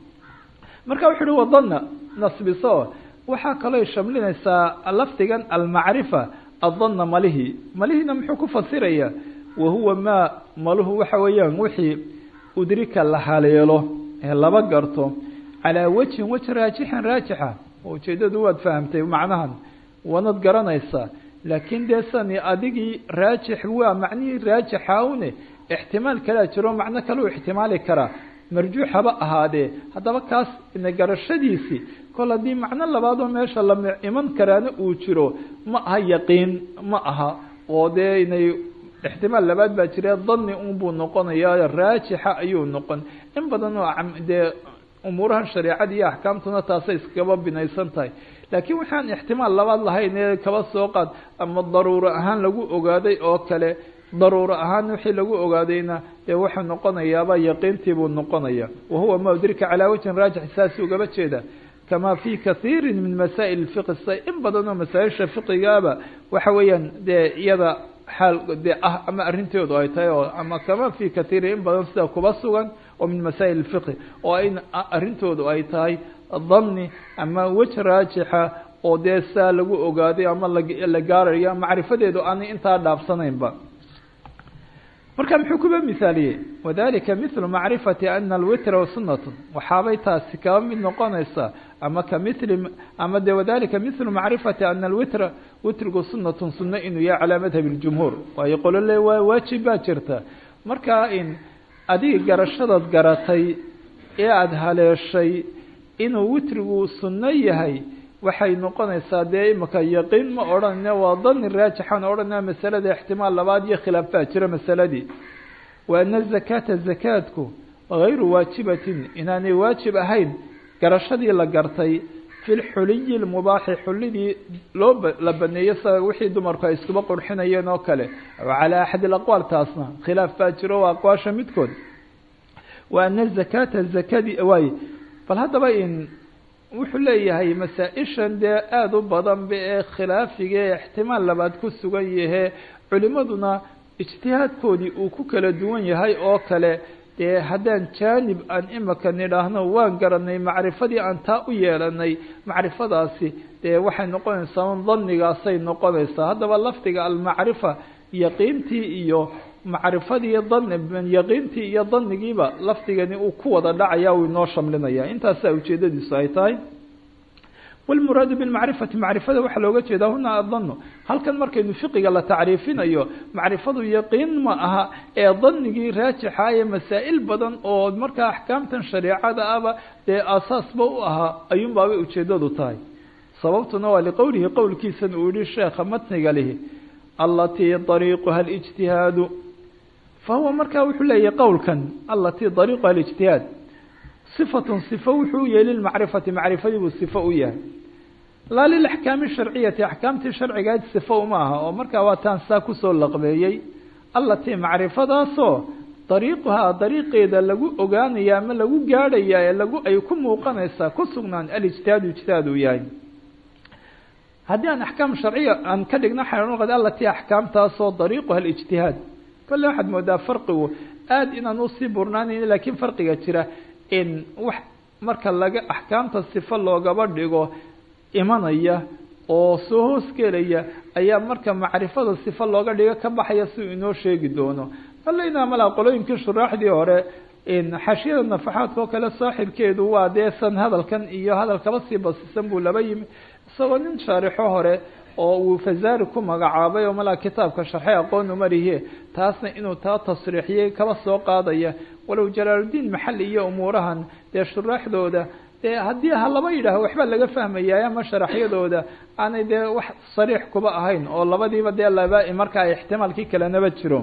marka wuxuu uhi wadhanna nasbiso waxaa kaloo shamlinaysaa lafdigan almacrifa adhanna malihiina muxuu ku fasiraya wahuwa maa maluhu waxa weeyaan wixii udrika la haleelo ee laba garto calaa wajhin waj raajixan raajixa ujeedadu waad fahamtay macnahan waanad garanaysaa laakiin dee sani adigii raajix waa macnihii raajixa une ixtimaal kalaa jiro macno kaleu ixtimaali karaa marjuux haba ahaadee haddaba kaas ina garashadiisii kol haddii macno labaadoo meesha la iman karaana uu jiro ma aha yaqiin ma aha oo dee inay ixtimaal labaad baa jira dhanni unbuu noqonayaa raajixa ayuu noqon in badan oo dee umuurahan shareecada iyo axkaamtuna taasay iskaba binaysan tahay laakiin waxaan ixtimaal labaad lahayn ee kaba soo qaad ama daruuro ahaan lagu ogaaday oo kale daruuro ahaan wixii lagu ogaadayna dee wuxuu noqonayaaba yaqiintii buu noqonaya wahuwa ma udrika calaa wajhin raajix saas ugaba jeeda kama fi kathiiri min masaa'il fiqh say in badan oo masaa-isha fiqigaaba waxa weeyaan dee iyada xaal dee ah ama arrinteedu ay tahay oo ama kama fi kathiiri in badan sida kuba sugan oo min masaa'il fiqh oo in arrintoodu ay tahay dhanni ama waj raajixa oo dee saa lagu ogaaday ama la gaarayo macrifadeedu aanay intaa dhaafsanaynba marka muxuu kuba misaaliyey wadalika mithlu macrifati ana alwitra sunnatun waxaabay taasi kaba mid noqonaysaa ama kamithli ama de wadalika mithlu macrifati ana alwitra witrigu sunnatun sunno inuu yahay calaa madhab اljumhuur waayo qolo le waa waajib baa jirta marka in adiga garashadaad garatay ee aada haleeshay inuu witrigu sunno yahay waxay noqonaysaa dee imaka yaqiin ma odhanine waa dhanni raajixan odhanaa masalada ixtimaal labaad iyo khilaaf baa jira masaladii wa ana zakaata zakaadku gayru waajibatin inaanay waajib ahayn garashadii la gartay fi lxuliyi lmubaaxi xulidii la baneeyo sida wixii dumarku ay iskuba qurxinayeen oo kale calaa axadi alaqwaal taasna khilaaf baa jiro waa aqwaasha midkood wa ana zakaata zakadii waay bal haddaba in wuxuu leeyahay masaa-ishan dee aada u badanba ee khilaafiga ee ixtimaal labaad ku sugan yahe culimaduna ijtihaadkoodii uu ku kala duwan yahay oo kale dee haddaan jaanib aan imaka nidhaahno waan garanay macrifadii aan taa u yeelanay macrifadaasi dee waxay noqonaysaa un dhannigaasay noqonaysaa haddaba lafdiga almacrifa yaqiintii iyo macrifadii yaqiintii iyo dhannigiiba lafdigani uu ku wada dhacaya uu inoo shamlinaya intaasaa ujeedadiisu ay tahay walmuraadu bilmacrifati macrifada waxaa looga jeedaa huna adhannu halkan markaynu fiqiga la tacriifinayo macrifadu yaqiin ma aha ee dhanigii raajixa ee masaa'il badan oo markaa axkaamtan shareecada aba dee aasaasba u ahaa ayuunbaabay ujeedadu tahay sababtuna waa liqowlihi qowlkiisan uu yihi sheekha matniga lihi alatii dariiquha alijtihaadu fahuwa markaa wuxuu leeyahay qowlkan alatii dariiquha alijtihaad صifatun صifo wuxuu yahay lilmacrifati macrifadii buu sifo u yahay laa lilaxkaami sharciyati axkaamtii sharcigaad sifo uma aha oo markaa waa taan saa kusoo laqbeeyey alatii macrifadaasoo dariiquhaa dariiqeeda lagu ogaanaya ama lagu gaadhaya ee ay ku muuqanaysaa ku sugnaan alijtihaadu ijtihaad uu yahay. haddii aan axkaam sharciya aan ka dhigno xanuunqad allatii axkaamtaasoo dariiquha alijtihaad, kolle waxaad moodaa farqigu aad inaan usii burnaanayn, laakiin farqiga jira in wax marka laga axkaamta sifo loogaba dhigo imanaya oo soo hoosgelaya ayaa marka macrifada sifo looga dhigo ka baxaya si uu inoo sheegi doono. allayna malaa qolooyinkii shuraaxdii hore xashiyada nafaxaadka oo kale saaxibkeedu waa dee san hadalkan iyo hadalkaba sii basisan buu laba yimi, isagoo nin shaarixo hore oo uu fazaari ku magacaabay oo malaa kitaabka sharxay aqoon umarihe taasna inuu taa tasriixiyey kaba soo qaadaya. walow jalaaludiin maxali iyo umuurahan dee shuraaxdooda dee haddii halaba yidhaaho waxba laga fahmaya ama sharaxyadooda aanay dee wax sariix kuba ahayn oo labadiiba dee laba markaa ixtimaalkii kalenaba jiro.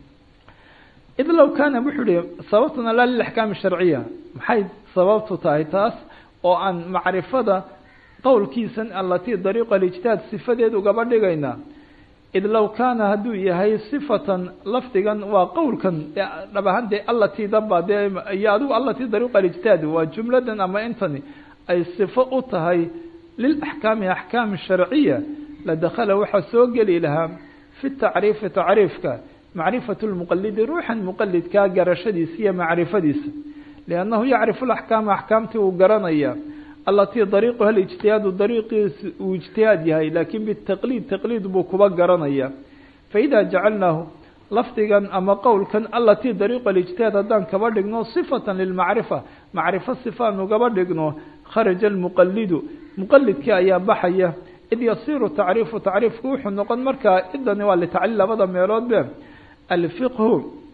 id low kaana wuxuu ihi sababtuna laa lilaxkaam sharciya, maxay sababtu tahay taas oo aan macrifada qowlkiisan allatii dariiqa alijtihaad sifadeed ugaba dhigayna. id low kaana hadduu yahay sifatan lafdigan waa qowlkan dhab ahaan dee allatii daba dee iyo adigu allatii dariiqa alijtihaad waa jumladan ama intani ay sifo u tahay lilaxkaami axkaam sharciya la dakhala waxaa soo geli lahaa fi tacriifi tacriifka macrifatu lmuqalidi ruuxan muqalidkaa garashadiisa iyo macrifadiisa, liannahu yacrifu laxkaama axkaamtii uu garanaya allatii dariiquha alijtihaadu dariiqiisa uu ijtihaad yahay, laakin bitaqliid taqliid buu kuba garanaya. faida jacalnaahu lafdigan ama qowlkan allatii dariiqa alijtihaad haddaan kaba dhigno sifatan lilmacrifa macrifo sifaan ugaba dhigno kharaja almuqalidu muqalidkii ayaa baxaya. id yasiiru tacriifu tacriifku wuxuu noqon markaa idani waa litacliil labada meeloodbe. alfiqhu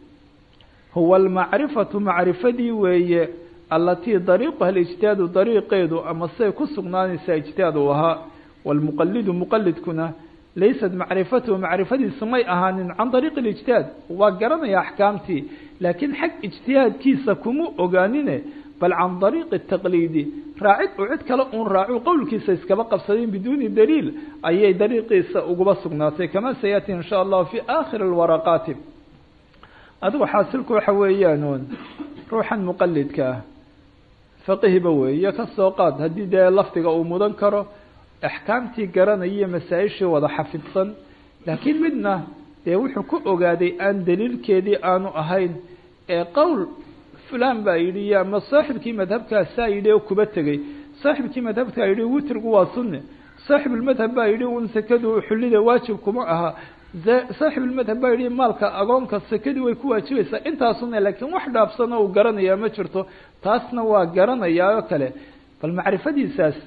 huwa almacrifatu macrifadii weeye allatii dariiquha alijtihaadu dariiqeedu ama say ku sugnaanaysaa ijtihaad uu ahaa. waalmuqalidu muqalidkuna laysat macrifatuhu macrifadiisu may ahaanin can dariiqi alijtihaad, waa garanaya axkaamtii laakiin xag ijtihaadkiisa kuma ogaanine bal can dariiqi taqliidi raacid uu cid kale uun raacu qowlkiisa iskaba qabsadeen biduuni daliil ayay dariiqiisa uguba sugnaatay, kama sayaati in sha allahu fi aakhiri alwaraqaati. adigu xaasilku waxa weeyaan ruuxan muqalidka ah faqihiba weeye ka soo qaad haddii dee lafdiga uu mudan karo axkaamtii garanaya masaa-ishii wada xafidsan, laakiin midna dee wuxuu ku ogaaday aan daliilkeedii aanu ahayn ee qowl fulan baa yidhi ama saaxibkii madhabkaasaa yidhi oo kuba tegey. saaxibkii madhabkaa yidhi witrigu waa sunne, saaxibulmadhab baa yidhi un sekadu xullida waajib kuma aha, saaxibulmadhab baa yidhi maalka agoonka sekadii way ku waajibaysaa intaasuna, laakiin wax dhaafsano uu garanayaa ma jirto, taasna waa garanayaa oo kale. bal macrifadiisaas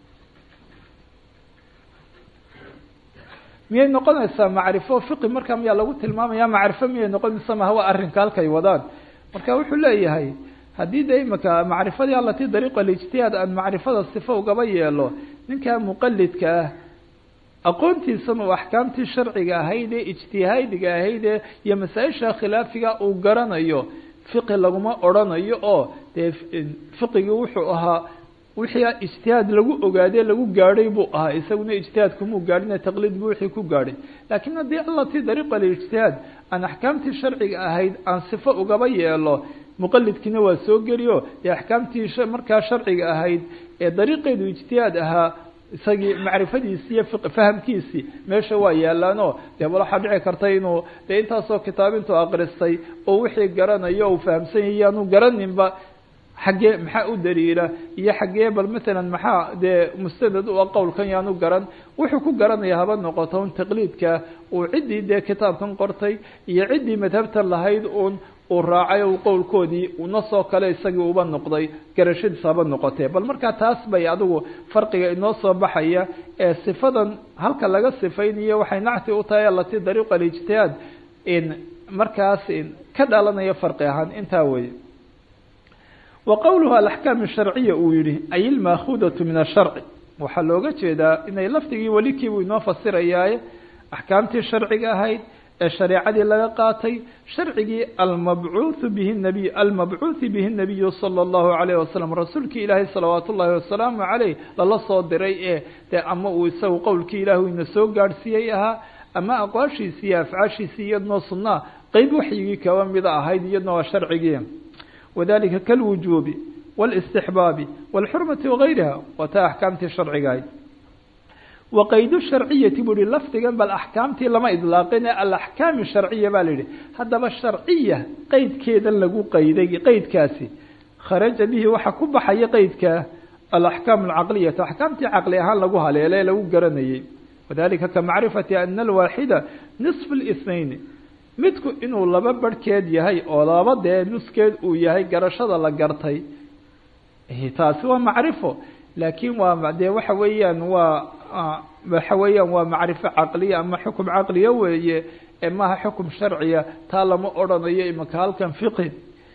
miyay noqonaysaa macrifo fiqi markaa miyaa lagu tilmaamaya macrifo miyay noqonaysa maha waa arrinka halkay wadaan. marka wuxuu leeyahay haddii de imaka macrifadii allatii dariiqa alijtihaad aan macrifada sifo ugaba yeelo, ninkaa muqalidka ah aqoontiisana uu axkaamtii sharciga ahayd ee ijtihaadiga ahayd ee iyo masaa-isha khilaafiga uu garanayo fiqi laguma odrhanayo oo dee fiqigii wuxuu ahaa wixii ijtihaad lagu ogaadee lagu gaadhay buu ahaa, isaguna ijtihaad kumuu gaadhine taqliid buu wixii ku gaadhay. laakiin haddii allatii dariiqa alijtihaad aan axkaamtii sharciga ahayd aan sifo ugaba yeelo, muqalidkiina waa soo geliyo dee axkaamtii markaa sharciga ahayd ee dariiqeedu ijtihaad ahaa isagii macrifadiisii iyo fahamkiisii meesha waa yaalaanoo dee bal waxaa dhici karta inuu dee intaasoo kitaab intuu aqristay oo wixii garanayo uu fahamsan yahay yaanu garaninba xaggee maxaa u daliila iyo xaggee bal maalan maxaa dee mustanad u qowlkan yaanu garan, wuxuu ku garanaya haba noqoto un taqliidka uu ciddii dee kitaabkan qortay iyo ciddii madhabtan lahayd uun uu raacay o qowlkoodii una soo kale isagii uba noqday garashadiisa haba noqotee. bal markaa taas bay adigu farqiga inoo soo baxaya ee sifadan halka laga sifaynayo waxay nacti u tahay allatii dariiqa alijtihaad in markaas ka dhalanaya farqi ahaan intaa weye. wa qowluhu alaxkaam asharciya uu yihi ay ilmaakhudatu min asharci, waxaa looga jeedaa inay lafdigii welikiibuu inoo fasirayaaye axkaamtii sharciga ahayd ee shareecadii laga qaatay, sharcigii almabcuuthi bihi nabiyu sala allahu alayh wasalam, rasuulkii ilaahay salawaat ullahi wasalaamu caleyh lala soo diray ee dee ama uu isagu qowlkii ilaahu ina soo gaadhsiiyey ahaa ama aqwaashiisii iyo afcaashiisii iyadnoo sunnaa qeyb waxyigii kaba mida ahayd iyadna waa sharcigii wadalika kalwujuubi wاlاstixbaabi wاlxurmati wagayriha waa taa axkaamtii sharciga ahayd waqaydu sharciyati buu ihi lafdigan bal axkaamtii lama idlaaqin alaxkaam sharciya baa la yihi haddaba sharciya qeydkeedan lagu qayday qeydkaasi kharaja bihi waxa ku baxaya qeydka alaxkaam alcaqliyata axkaamtii caqli ahaan lagu haleelay lagu garanayay wadalika kamacrifati ana alwaaxida nisf الاثnayn midku inuu laba barhkeed yahay oo laba dee nuskeed uu yahay garashada la gartay taasi waa macrifo laakiin waa dee waxa weeyaan waa macrifo caqliya ama xukum caqliya weeye ee maaha xukum sharciya taa lama odhanayo imaka halkan fiqi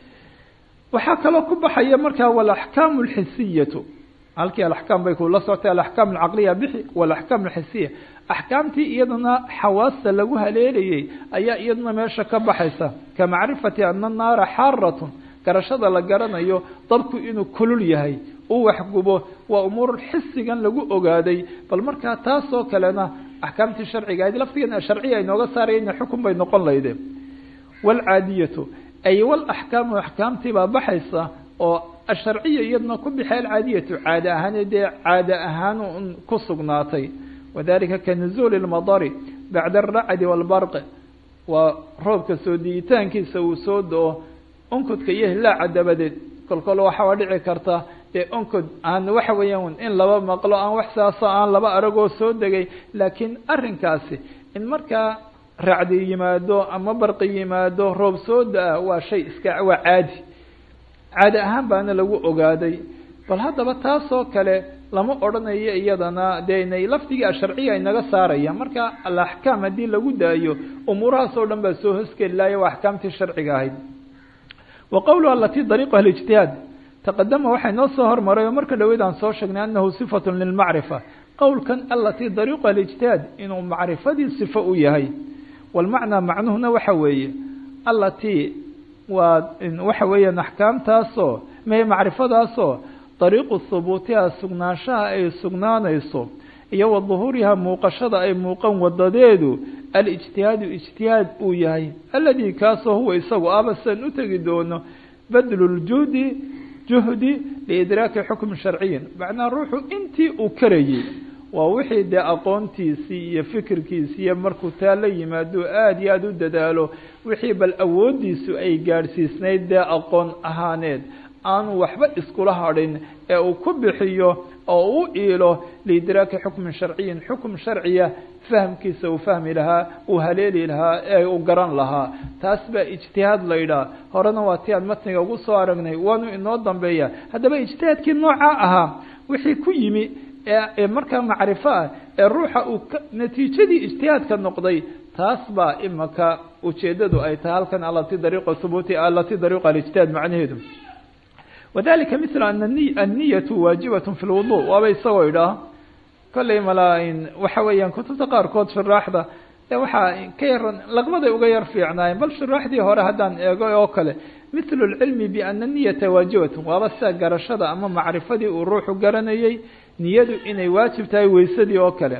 waxaa kaloo ku baxaya markaa walaxkaam alxisiyatu halkii alaxkaam bay kula socotay alaxkaam alcaqliya bixi walaxkaam alxisiya axkaamtii iyadana xawaasta lagu haleelayay ayaa iyadana meesha ka baxaysa kamacrifati ana naara xaaratun garashada la garanayo dabku inuu kulul yahay uu waxgubo waa umuur xisigan lagu ogaaday bal markaa taasoo kalena axkaamtii sharciga ahayd laftigeena sharciya ay nooga saarayeen xukun bay noqon lahayd walcaadiyatu ay walaxkaamu axkaamtii baa baxaysa oo asharciya iyadna ku bixi alcaadiyatu caada ahaan dee caada ahaan ku sugnaatay wadalika kanuzuuli اlmadari bacda alracdi wاlbarqi waa roobka soo diitaankiisa uu soo do-o onkudka iyo hilaaca dabadeed kolkol waxaa dhici karta dee onkod aan waxa weeyaan in laba maqlo aan wax saaso aan laba aragoo soo degay laakiin arrinkaasi in markaa racdi yimaado ama barqi yimaado roob soo da-a waa shay iska waa caadi ahaan baana lagu ogaaday bal haddaba taasoo kale lama odhanayo iyadana dee inay lafdigii asharciya ay naga saarayaan marka alaxkaam haddii lagu daayo umuurahaas oo dhan baa soo hoskeli laaya waa axkaamtii sharciga ahayd wa qowluha alatii dariiqha alijtihaad taqadama waxay noo soo hormaray oo marka dhaweyd aan soo sheegnay annahu sifatun lilmacrifa qowlkan alatii dariiqha alijtihaad inuu macrifadii sifo u yahay walmacnaa macnuhuna waxa weeye alatii waa waxa weeyaan axkaamtaasoo macrifadaasoo dariiqu hubuutiha sugnaanshaha ay sugnaanayso iyo wa duhuuriha muuqashada ay muuqan wadadeedu alijtihaadu ijtihaad uu yahay aladii kaasoo huwa isagu abasan u tegi doono badlu juhdi liidraaki xukmi sharciyin macnaa ruuxu intii uu karayey waa wixii dee aqoontiisii iyo fikirkiisii iyo markuu taa la yimaado aada iyo aada u dadaalo wixii bal awooddiisu ay gaadhsiisnayd dee aqoon ahaaneed aanu waxba iskula hadhin ee uu ku bixiyo oo u iilo liidraaki xukmin sharciyin xukm sharciya fahamkiisa uu fahmi lahaa uu haleeli lahaa ee uu garan lahaa taas baa ijtihaad la yidhaha horena waa ti aan matniga ugu soo aragnay waanu inoo dambeeya haddaba ijtihaadkii noocaa ahaa wixii ku yimi ee markaa macrifo ah ee ruuxa uu natiijadii ijtihaadka noqday taas baa imaka ujeedadu ay tahay halkan alatii dariiqa hubuuti alatii dariiqa alijtihaad macnaheedu wadalika mila ana anniyatu waajibatun fi lwudu waaba isagoo idhaah kollay malaa-in waxa weeyaan kutubta qaarkood shuraaxda ee waxaa ka yaran laqmaday uga yar fiicnaayeen bal shuraaxdii hore haddaan eego oo kale mithlu lcilmi biana niyata waajibatun waaba sida garashada ama macrifadii uu ruuxu garanayay niyadu inay waajib tahay weysadii oo kale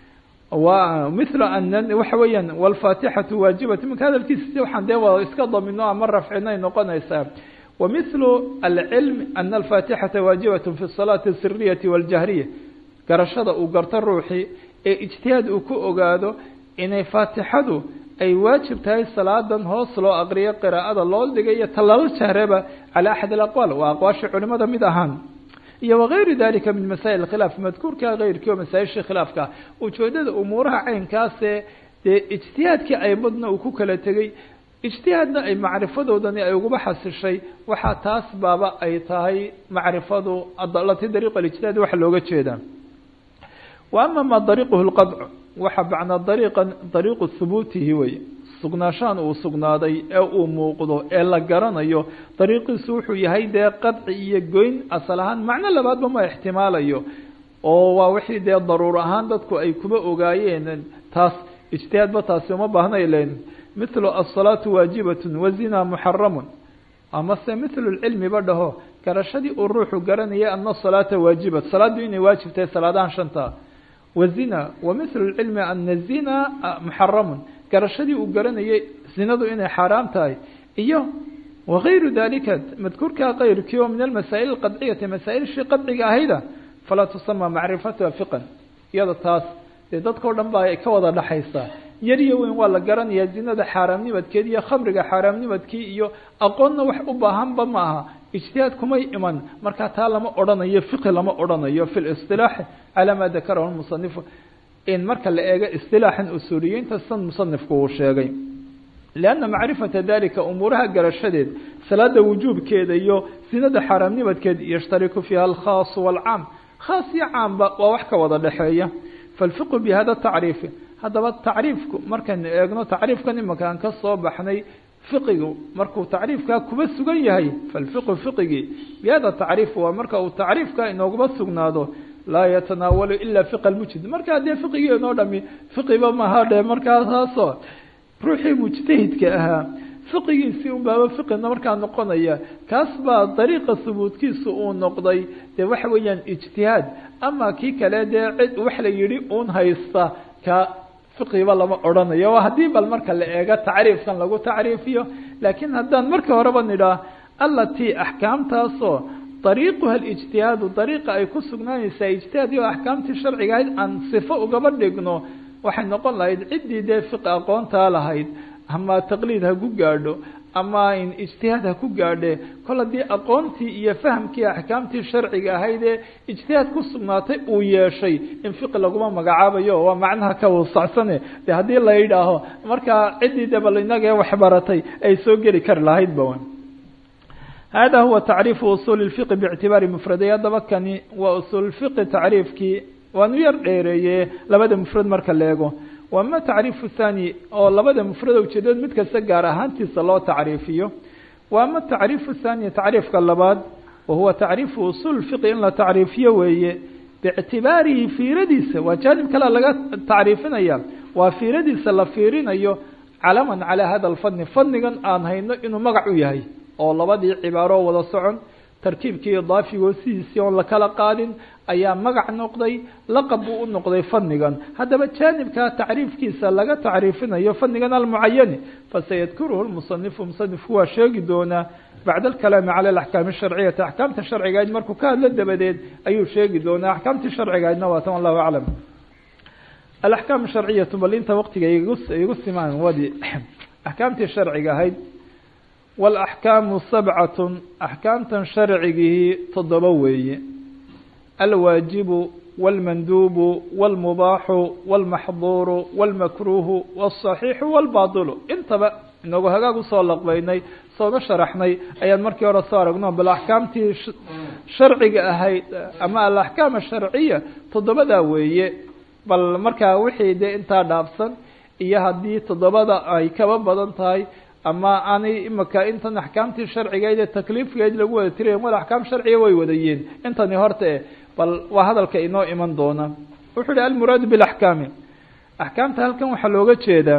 mithlu ana waxa weeyaan walfaatixatu waajibatu minka hadalkiisa waxaan dee wada iska damino ama rafcinay noqonaysaa ومثل العلم أن الفاتحة واجبة في الصلاة السرية والجهرية قرشة وقرت الروحي اجتهاد وكو أقاده إن فاتحة أي واجب تهي الصلاة هوصلوا أقرية قراءة الله لقية تلال شهربة على أحد الأقوال وأقواش علماء مدهان وغير ذلك من مسائل الخلاف مذكور كغير كيو مسائل الخلاف وجودد أمورها عين كاسة اجتهاد كأي مدن وكو كالتغي ijtihaadna ay macrifadoodani ay uguba xasishay waxaa taas baaba ay tahay macrifadu adalati dariiqa alijtihaad waxa looga jeedaa wa ama ma dariiquhu lqadc waxa bacna dariiqu hubuutihi wey sugnaashaan uu sugnaaday ee uu muuqdo ee la garanayo dariiqiisu wuxuu yahay dee qadci iyo goyn asal ahaan macno labaadba ma ixtimaalayo oo waa wixii dee daruur ahaan dadku ay kuba ogaayeen taas ijtihaadba taasi uma baahnay len مثل الصلاة واجبة وزنا محرم أما مثل العلم بده كرشدي الروح قرنية أن الصلاة واجبة صلاة إني واجب تي صلاة شنطة والزنا ومثل العلم أن الزنا محرم garashadii uu garanayay zinadu inay xaaraam tahay iyo وغayru dalika madkuurka kayrkii oo min almasaa'il alqadciyati masaa'ilshii qadciga ahayda falaa tusama macrifatuha fiqan iyada taas dee dadkao dhan baa ay ka wada dhaxaysaa yar iyo weyn waa la garanayaa zinada xaaraamnimadkeed iyo khamriga xaaraamnimadkii iyo aqoonna wax u baahanba ma aha ijtihaad kumay iman markaa taa lama odhanayo fiqi lama odhanayo fi listilaaxi calaa maa dakarahu lmusanifu in marka la eego istilaaxan usuuliyiinta san musanifku uu sheegay lianna macrifata dalika umuuraha garashadeed salaada wujuubkeeda iyo zinada xaaraamnimadkeed yashtariku fiiha alkhaas waalcaam khaas iyo caamba waa wax ka wada dhexeeya falfiqu bihada tacriifi haddaba tacriifku markaynu eegno tacriifkan imanka aan ka soo baxnay fiqigu markuu tacriifkaa kuba sugan yahay falfiqu fiqigii bihada tacriif waa marka uu tacriifkaa inooguba sugnaado laa yatanaawalu ilaa fiqa lmujtahid marka haddee fiqigii inoo dhami fiqiba maha dhe markaasaaso ruuxii mujtahidka ahaa fiqigiisii un baaba fiqina markaa noqonaya kaas baa dariiqa hubuudkiisa uu noqday dee waxa weeyaan ijtihaad ama kii kale dee cid wax la yidhi uun haysta ka fiqiba lama odhanayo waa haddii bal marka la eego tacriifkan lagu tacriifiyo laakiin haddaan marka horeba nidhaah allatii axkaamtaasoo dariiquha alijtihaadu dariiqa ay ku sugnaanaysaa ijtihaad iyo axkaamtii sharciga ahayd aan sifo ugaba dhigno waxay noqon lahayd ciddii dee fiqi aqoontaa lahayd ama taqliid ha ku gaadho ama in ijtihaad ha ku gaadhe kol haddii aqoontii iyo fahamkii axkaamtii sharciga ahayd ee ijtihaad ku sugnaatay uu yeeshay in fiqi laguma magacaabayo waa macnaha ka wasacsane de haddii la yidhaaho markaa ciddii de bal inagee waxbaratay ay soo geli kari lahayd ba hada huwa tacriifu usuuli lfiqi biictibaari mufraday haddaba kani waa usuul fiqi tacriifkii waanu yar dheereeye labada mufrad marka la eego wama tacriifu thani oo labada mufrad ujeedood mid kasta gaar ahaantiisa loo tacriifiyo waama tacriifu thani tacriifka labaad wahuwa tacriifu usuul fiqi in la tacriifiyo weeye biictibaarihi fiiradiisa waa jaanib kale laga tacriifinaya waa fiiradiisa la fiirinayo calaman calaa hada alfadni fadnigan aan hayno inuu magac u yahay oo labadii cibaaro wada socon tarkiibkii idaafigo sidiisii oon la kala qaadin ayaa magac noqday laqab buu u noqday fadnigan haddaba jaanibka tacriifkiisa laga tacriifinayo fadnigan almucayani fasayadkuruhu lmusanifu musanifku waa sheegi doonaa bacda alkalaami cala alaxkaami asharciyati axkaamta sharcigahayd markuu ka hadlo dabadeed ayuu sheegi doonaa axkaamtii sharcigahaydna waa tan wallahu aclam alaxkaam sharciyatu bal inta waqtiga igu simaan wadi axkaamtii sharciga ahayd walaxkaamu sabcatun axkaamtan sharcigihii 7 weeye alwaajibu wاlmanduubu wاlmubaaxu wاlmaxduuru wاlmakruuhu wاlصaxiixu wاlbaطilu intaba inagu hagaag usoo laqbaynay soona sharaxnay ayaan markii hore soo aragno bal axkaamtii sharciga ahayd ama alaxkaam asharciya 7 weeye bal markaa wixii dee intaa dhaafsan iyo haddii 7 ay kaba badan tahay ama aanay imaka intan axkaamtii sharcigeed ee takliifkeed lagu wada tirayn wal axkaam sharciya way wadayeen intani horta bal waa hadalka inoo iman doona wuxuu yidhi almuraadu bilaxkaami axkaamta halkan waxaa looga jeedaa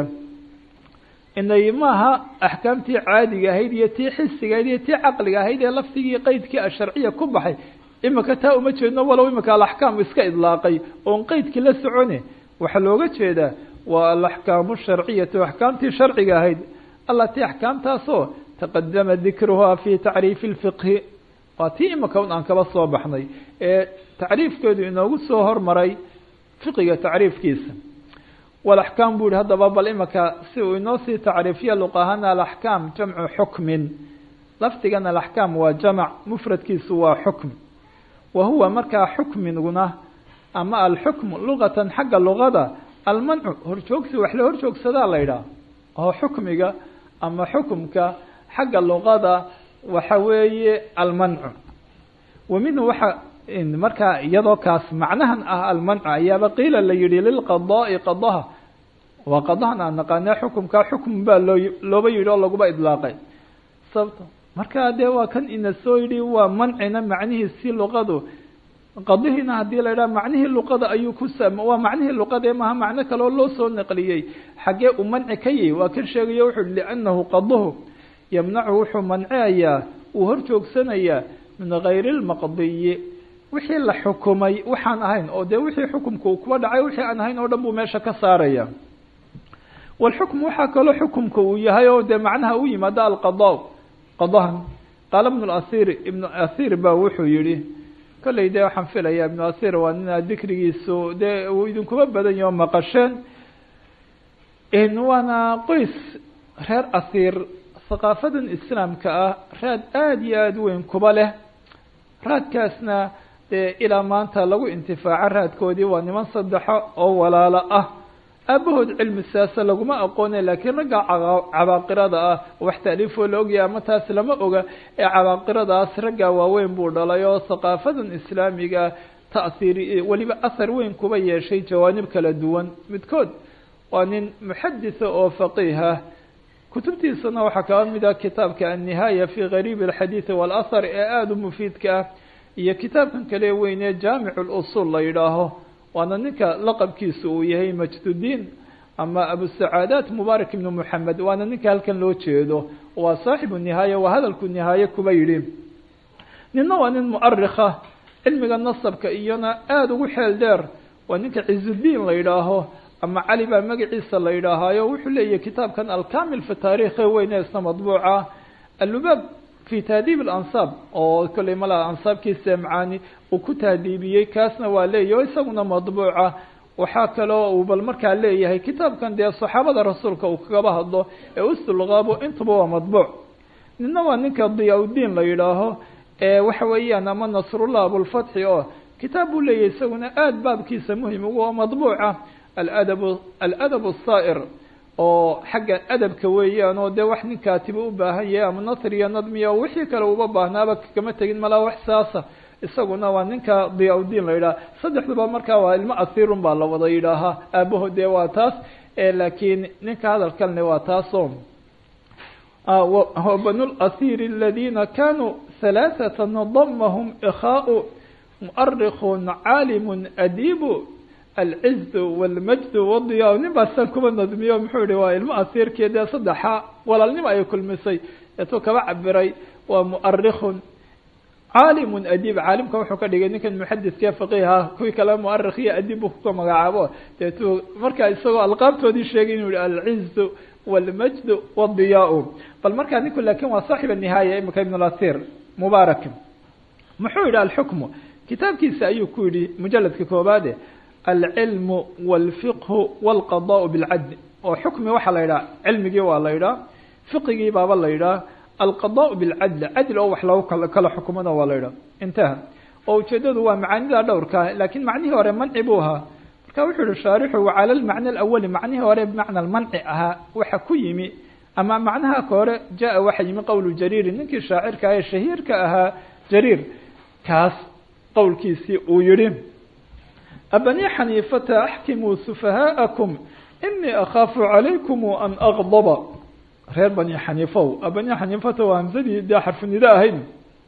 inay maaha axkaamtii caadiga ahayd iyo tii xisigahayd iyo tii caqliga ahayd ee laftigii qeydkii asharciya ku baxay imaka taa uma jeedno walow imaka alaxkaam iska idlaaqay oon qeydkii la socone waxaa looga jeedaa waa alaxkaamu sharciyatu axkaamtii sharciga ahayd allatii axkaamtaasoo taqadama dikruhaa fi tacriifi lfiqhi waa tii imaka un aan kaba soo baxnay ee tacriifkeedu inoogu soo hormaray fiqiga tacriifkiisa walaxkaam buu yihi haddaba bal imaka si uu inoo sii tacriifiya luqahana alaxkaam jamcu xukmin lafdigan alaxkaam waa jamac mufradkiisu waa xukm wa huwa markaa xukmiguna ama alxukmu lugatan xagga luqada almancu horjoogsi wax la horjoogsadaa la yidhaah oo xukmiga ama xukumka xagga luqada waxa weeye almancu wa minhu waxa markaa iyadoo kaas macnahan ah almancu ayaaba qiila la yihi lilqadaai qadaha waa qadahan aan naqaane xukumka xukm baa looba yidhi oo laguba idlaaqay sababto markaa dee waa kan ina soo yidhi waa mancina macnihiisi luqadu qadihiina haddii la yidhaha macnihii luqada ayuu ku waa macnihii luqada maaha macno kaleo loo soo naqliyey xaggee uu manci ka yahy waa kan sheegayo wuxuu hi liannahu qaduhu yamnacu wuxuu mancayaa uu horjoogsanayaa min gayri lmaqdiyi wixii la xukumay waxaan ahayn oo dee wixii xukumka uu kuba dhacay wixii aan ahayn oo dhan buu meesha ka saaraya والحكم waxaa kaloo xukumka uu yahay oo de macnaha u yimaada alqadaa qadahan qaala ibn al-asir baa wuxuu yidhi kolley de waxaan filayaa ibn al-asir waa nin dikrigiisu de uu idinkuma badan yaho maqasheen waana qoys reer asiir thaqaafadan islaamka ah raad aada iyo aada weyn kuba leh raadkaasna dee ilaa maanta lagu intifaaco raadkoodii waa niman saddexo oo walaalo ah aabahood cilmi siyaasa laguma aqoone laakiin ragga cabaaqirada ah wax taaliifoo la ogyahay ama taas lama oga ee cabaaqiradaas ragga waaweyn buu dhalay oo thaqaafadan islaamiga ta'siiri weliba athar weyn kuba yeeshay jawaanib kala duwan midkood waa nin muxaditha oo faqiiha kutubtiisana waxaa kaba mid ah kitaabka annihaaya fi gariib alxadiid walathar ee aada u mufiidka ah iyo kitaabkan kale weynee jaamic lusul la yidhaaho waana ninka laqabkiisa uu yahay majdudiin ama abusacaadaat mubaarak ibnu moxamed waana ninka halkan loo jeedo waa saaxibu nihaaya waa hadalku nihaaye kuba yidhi ninna waa nin mu'arikha cilmiga nasabka iyona aada ugu xeel dheer waa ninka cizudiin la yidhaaho ama cali baa magaciisa la yidhaahaayo wuxuu leeyahay kitaabkan alkamil fi taarikhe weyne isna madbuuca alubaab fi tahdiib alansaab oo kolley mala ansaabkiisa macaani uu ku tahdiibiyey kaasna waa leeyahy o isaguna madbuuca waxaa kaloo uu bal markaa leeyahay kitaabkan dee saxaabada rasuulka uu kagaba hadlo ee usulgaabo intuba waa madbuuc nina waa ninka diyaa-udiin la yidhaaho waxa weeyaan ama nasrullah abulfatxi oo kitaab buu leeyahay isaguna aada baabkiisa muhim ugu oo madbuuca aladab asaa'ir oo xagga adabka weeyaan oo dee wax nin kaatiba u baahan yahay ama nasr iyo nadmiya oo wixii kale uba baahnaaba kama tegin malaa wax saasa isaguna waa ninka diyaa-udiin la yidhaha saddexduba markaa waa ilmo asiirun baa la wada yidhaahaa aabaho dee waa taas laakiin ninka hadalkalne waa taasoo banu lasiir aladina kanuu halaaثata damahum ikhaau mu'arikun caalimun adiibu alciz walmajd wadiya nin baasaan kuba nadmiyo muxuu yihi waa ilmo asiirkii dee saddexa walaalnimo ay kulmisay eetuu kaba cabiray waa mu'arikun caalimun adiib caalimka wuxuu ka dhigay ninkan muxadiska faqiiha kuwii kale mu'arikh iyo adiib buu kuka magacaabo deetuu markaa isagoo alqaabtoodii sheegay inuu yihi alciz walmajd wadiya bal markaa ninku laakin waa saaxiba nihaaya imika ibn al-asir mubaarak muxuu yihi alxukmu kitaabkiisa ayuu ku yihi mujaladka koobaade alcilmu walfiqhu walqadaau bilcadl oo xukmi waxaa la yidhaha cilmigii waa la yidhaha fiqigii baaba la yidhaha alqadaau bilcadl cadl oo wax lagu kala xukumana waa la yidhaha intaha oo ujeedadu waa macaanida dhowrka laakiin macnihii hore manci buu ahaa marka wuxuu yihi shaarixu cala almacna alawali macnihii hore bimacna almanci ahaa waxa ku yimi ama macnaha ka hore jaa waxa yimi qowlu jariiri ninkii shaacirka ee shahiirka ahaa jariir kaas qowlkiisii uu yihi abani xaniifata axkimuu sufahaa'akum inii akhaafu calaykum an aqdaba reer bani xaniifow abani xaniifata waa hamsadii dee xarfunida ahayd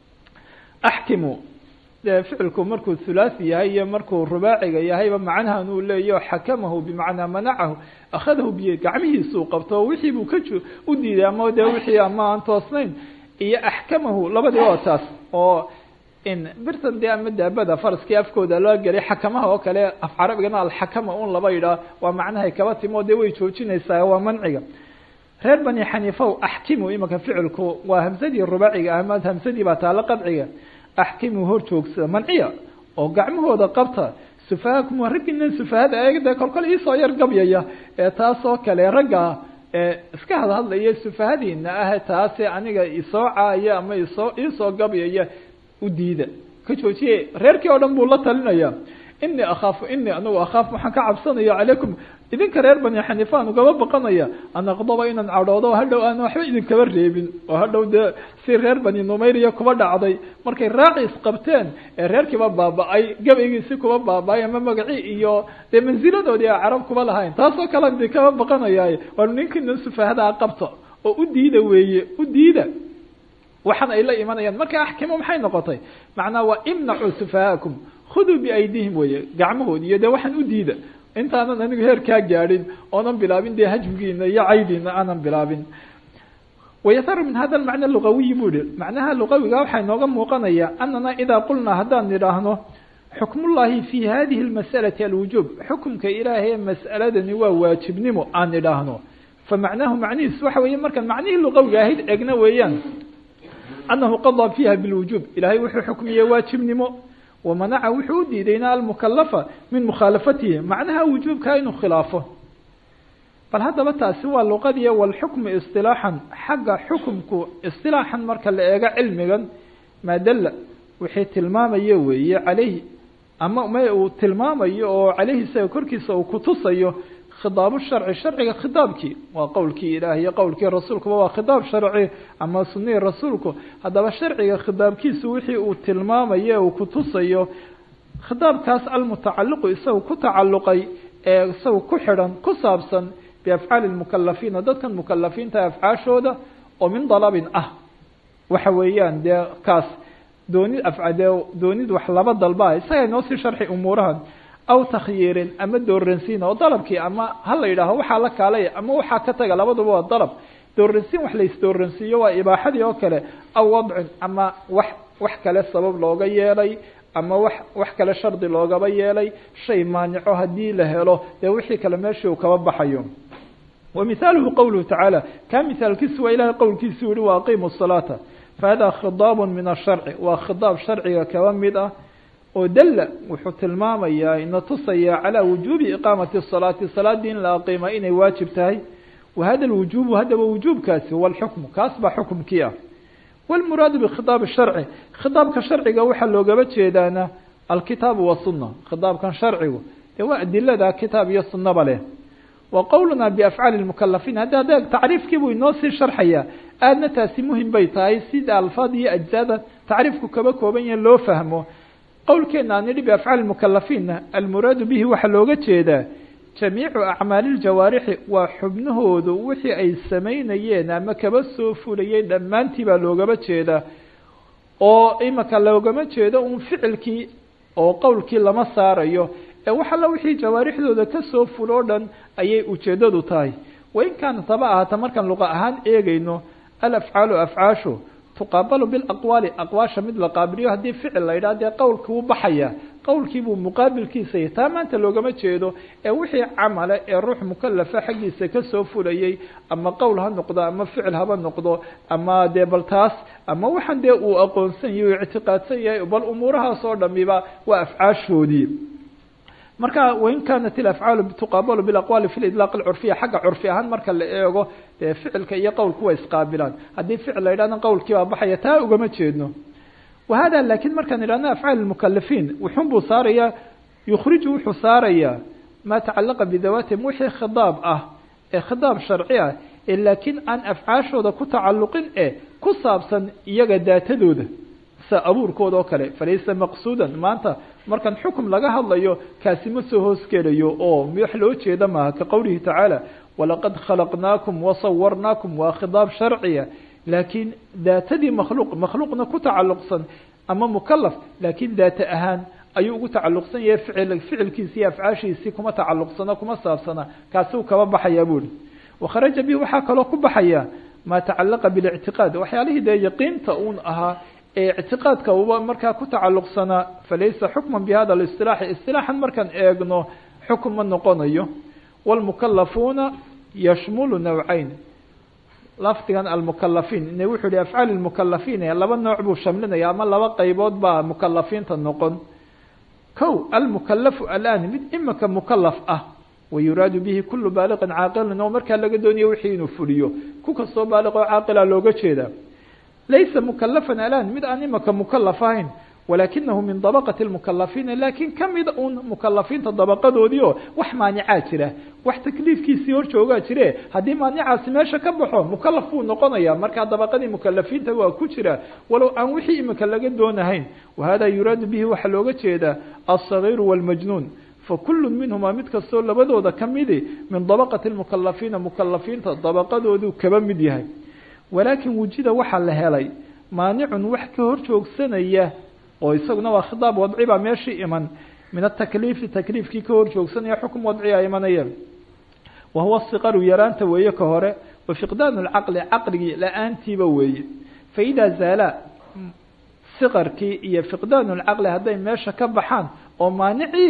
axkimu dee ficilku markuu thulaasi yahay iyo markuu rubaaciga yahayba macnahan uu leeyaho xakamahu bimacnaa manacahu akhadahu biy gacmihiisuu qabto wixii buu ka u diiday ama dee wixii ama aan toosnayn iyo axkamahu labadii oo taas oo in birtan dee ama daabada faraskii afkooda loo gelay xakamaha oo kale af carabigana alxakama un laba yidhaah waa macnahay kaba timo dee way joojinaysaa waa manciga reer bani xaniifow axkimu imika ficilku waa hamsadii rubaaciga ama hamsadii baa taalo qadciga axkimu hor joogsada manciya oo gacmahooda qabta sufahaakum waa raggiinan sufahada eegda kolkol iisoo yar gabyaya ee taas oo kale ragga iska hadhadlaya sufahadiina ah taase aniga isoo caaya ama iisoo gabyaya u diida ka joojiye reerkii oo dhan buu la talinaya inii akhaafu anigu akhaaf waxaan ka cabsanaya calaykum idinka reer bani xaniifaan ugaba baqanaya an aqdaba inaan cadhoodo hadhow aan waxba idinkaba reebin oo hadhow dee si reer bani numayriya kuba dhacday markay raaci isqabteen ee reerkiiba baaba-ay gabaygiisi kuba baaba-ay ama magacii iyo dee mansiladoodii a carab kuba lahayn taasoo kalean di kaba baqanaya waanu ninkina sufahadaa qabto oo u diida weeye u diida waxaan ay la imanayaan marka axkimo maxay noqotay macnaa waa imnacuu sufahaakum khuduu biaydihim weye gacmahoodi iyo dee waxaan u diida intaanan anigu heer kaa gaadhin oonan bilaabin dee hajmigiina iyo caydiina aanan bilaabin wayatharu min hada almacna lugawiyi buu yihi macnaha lugawiga waxaa inooga muuqanaya anana idaa qulnaa haddaan nidhaahno xukmullahi fi hadihi lmas'alati alwujuub xukumka ilaahay mas'aladani waa waajibnimo aan nidhaahno فمعناه معنيس waxa weeye markan macnihi luqawiga ahid egna weeyaan annahu qada fiha bil wujub ilaahay wuxuu xukmiyay waajibnimo ومنع wuxuu diidayna al mukallafa min mukhalafatihi macnaha wujubka inuu khilaafo bal hadaba taasi waa luqadiya wal hukm istilahan xaga xukumku istilahan marka la eego cilmigan ma dalla wixii tilmaamayo weeye calayhi ama uu tilmaamayo oo calayhi say korkiisa uu ku tusayo خطاب الشرع الشرعي خطابك وقولك إلهي قولك رسولك وخطاب شرعي أما سنة رسولك هذا الشرعي خطابك سوحي وتلمام إياه وكتصيه خطاب كاس المتعلق يسوي كتعلقي يسوي كحرا كصابسا بأفعال المكلفين ضد المكلفين تأفعال شودة ومن ضلب وحويان ده كاس دوني أفعال دوني وحلبات ضلباء سينوصي شرح أمورها أو تخيير أما دورنسين أو ضربك أما هلا يراها وحالك عليه أما وحكتك لابد هو الضرب دورنسين وحليس دورنسية وإباحة وكله أو وضع أما وحكله السبب لوجا يلي أما وحكله الشرط لوجا يلي شيء مانعه هدي له له يوحي كلمة شو كواب حيوم ومثاله قوله تعالى كمثال كسوة إلى قول كسوة وأقيموا الصلاة فهذا خضاب من الشرع وخضاب شرعي كوامده ودل وحط الماما يا إن تصي على وجوب إقامة الصلاة دين لا قيمة إن واجب تاي وهذا الوجوب وهذا وجوب كاس هو الحكم كاسب حكم كيا والمراد بخطاب الشرعي خطاب كشرعي جوح لو جبت شيدانا الكتاب والسنة خطاب كان شرعي هو أدلة ذا كتاب يصنع عليه وقولنا بأفعال المكلفين هذا تعريف كيف ينصر شرحية أن تاسمهم بيتاي سيد الفاضي أجزاء تعريفك كبك وبين لو فهمه قول كنا نريد بأفعال المكلفين المراد به وحلوغة جيدا جميع أعمال الجوارح وحبنه ذوحي أي سمين ينا مكبسو فوليين لما انتبه لوغة جيدا أو إما كاللوغة جيدا فعلك أو قولك لما صار أيوه وحلوحي جوارح ذو كسو فولودا أي أجيدا تاي وإن كان طبعها تمركن لغاهان إيغينو الأفعال أفعاشه تقابل بالأقوال أقواش مثل قابلية هذه فعل لا يراد قولك وبحيا قولك مقابل كيسي تمام أنت لو جمعت شيء وحي عمله الروح مكلفة حقي سكسوف لي أما قولها النقطة أما فعلها بالنقطة أما دبلتاس أما وحن ده وأقول سيء اعتقاد سيء بل أمورها صار دميبا وأفعاش هودي marka وين كانت الافعال بتقابل بالاقوال في الاطلاق العرفيه حق عرفيها marka la eego ficilka iyo qowlku way isqaabilaan hadii ficil la yiraahdo qowlkii waa baxaya taa uga ma jeedno وهذا لكن marka nirana afعال المكلفين وحنبو صاريا يخرج حصاريا ما تعلق بذواتهم وحي خضاب خضاب شرعي لكن ان افعاشودا ku tacalluqin ku saabsan iyaga daatadooda abuurkooda oo kale falaysa maqsuudan maanta markan xukum laga hadlayo kaasimo soo hoos gelayo oo wax loo jeeda ma ka qowlihi taala walaqad khalaqnaakum wa sawwarnaakum wa khidab shar'iyya laakin daatadii makhluuqna ku tacalluqsan ama mukallaf laakin daata ahaan ayuu ugu tacalluqsan yahay ficilkiisa afcaashiisa kuma tacalluqsana kuma saabsana kaasuu kaba baxaya buuri وخرج به waxa kale ku baxaya ma tacalluqa bil i'tiqad waxyaalihi da yaqiinta uun aha اعتقادك هو مركا كتعلقنا فليس حكما بهذا الاصطلاح اصطلاحا مركا اغنو حكم النقونيو والمكلفون يشمل نوعين لفتان المكلفين انه وحو افعال المكلفين لبا نوع بو شملنا يا ما لبا قيبود با مكلفين تنقون كو المكلف الان من اما كمكلف ويراد به كل بالغ عاقل انه مركا لغا دونيو وحينو فليو كو كسو بالغ عاقل لوغا جيدا ليس مكلفا الآن مد أنما كمكلفين ولكنه من طبقة المكلفين لكن كم يدعون مكلفين الطبقة دوديو وحمانعات له وحتكليف كيسيور شوقات له هذه مانعات سماشة كبحوا مكلفون نقنيا مركا طبقة مكلفين توا كتيرة ولو أن وحي مكلفين دونهين وهذا يراد به وحلوقة هذا الصغير والمجنون فكل منهما متكسر لبدو كم يدي من طبقة المكلفين مكلفين الطبقة دوديو كبم مديهين ولكن وجد وحا لهلي مانع وحكه هرجوغسنيه oo isaguna waa khitaab wadci ba meeshii iman min at-taklif taklifki ka horjoogsanaya xukum wadci ay imanayeen wa huwa as-siqar yaranta weeye ka hore wa fiqdan al-aql aqligi la'aantiba weeye faida zala siqarki iyo fiqdan al-aql haday meesha ka baxaan oo maanici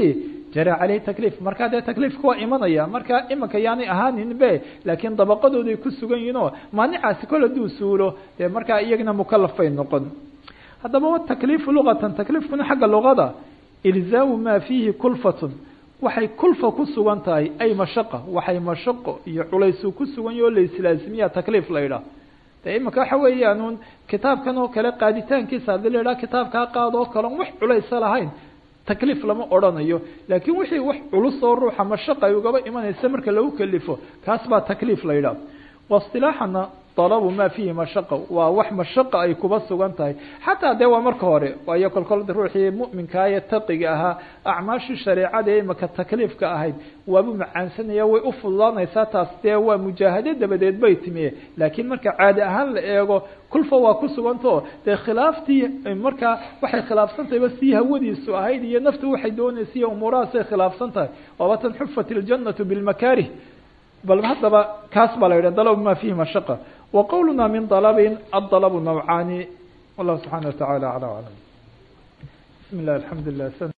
jara caleyhi takliif markaa dee takliifka waa imanaya markaa imanka yaanay ahaanin be laakiin dabaqadooday ku sugan yihin oo maanicaasi kol haduu suulo dee markaa iyagana mukalaf bay noqon. haddaba watakliifu luqatan takliifkuna xagga luqada ilzaamu maa fiihi kulfatun waxay kulfa ku sugan tahay ay mashaqa waxay mashaqo iyo culaysu ku sugan yaho la islaasimiya takliif la yidhaah. de imanka waxa weeyaan un kitaabkan oo kale qaaditaankiisa haddii la yidhaha kitaabkaa qaad oo kale wax culaysa lahayn takliif lama odhanayo laakiin wixii wax culus oo ruuxa mashaqa ay ugaba imanaysa marka lagu kalifo kaas baa takliif la yidhaah. waistilaaxana dalabu maa fiihi mashaqa waa wax mashaqa ay kuba sugan tahay xataa dee waa marka hore waayo kolkol ruuxii mu'minkaa ee taqiga ahaa acmaashii shareecada ee imaka takliifka ahayd waabu macaansanaya way u fududaanaysaa taas dee waa mujaahade dabadeed bay timiye laakiin marka caadi ahaan la eego kulfa waa ku sugantao dee khilaaftii markaa waxay khilaafsantahayba sii hawadiisu ahayd iyo naftu waxay doonaysa iyo umuurahaasay khilaafsan tahay waabatan xufat iljannatu bilmakaarih bal haddaba kaas baa la yidhah dalabu ma fiihi mashaqa وqwluna min طلب الطلب نوعاni والله سبحaنه وتaعالى أعلى وأعلم بسم الله الحمد لله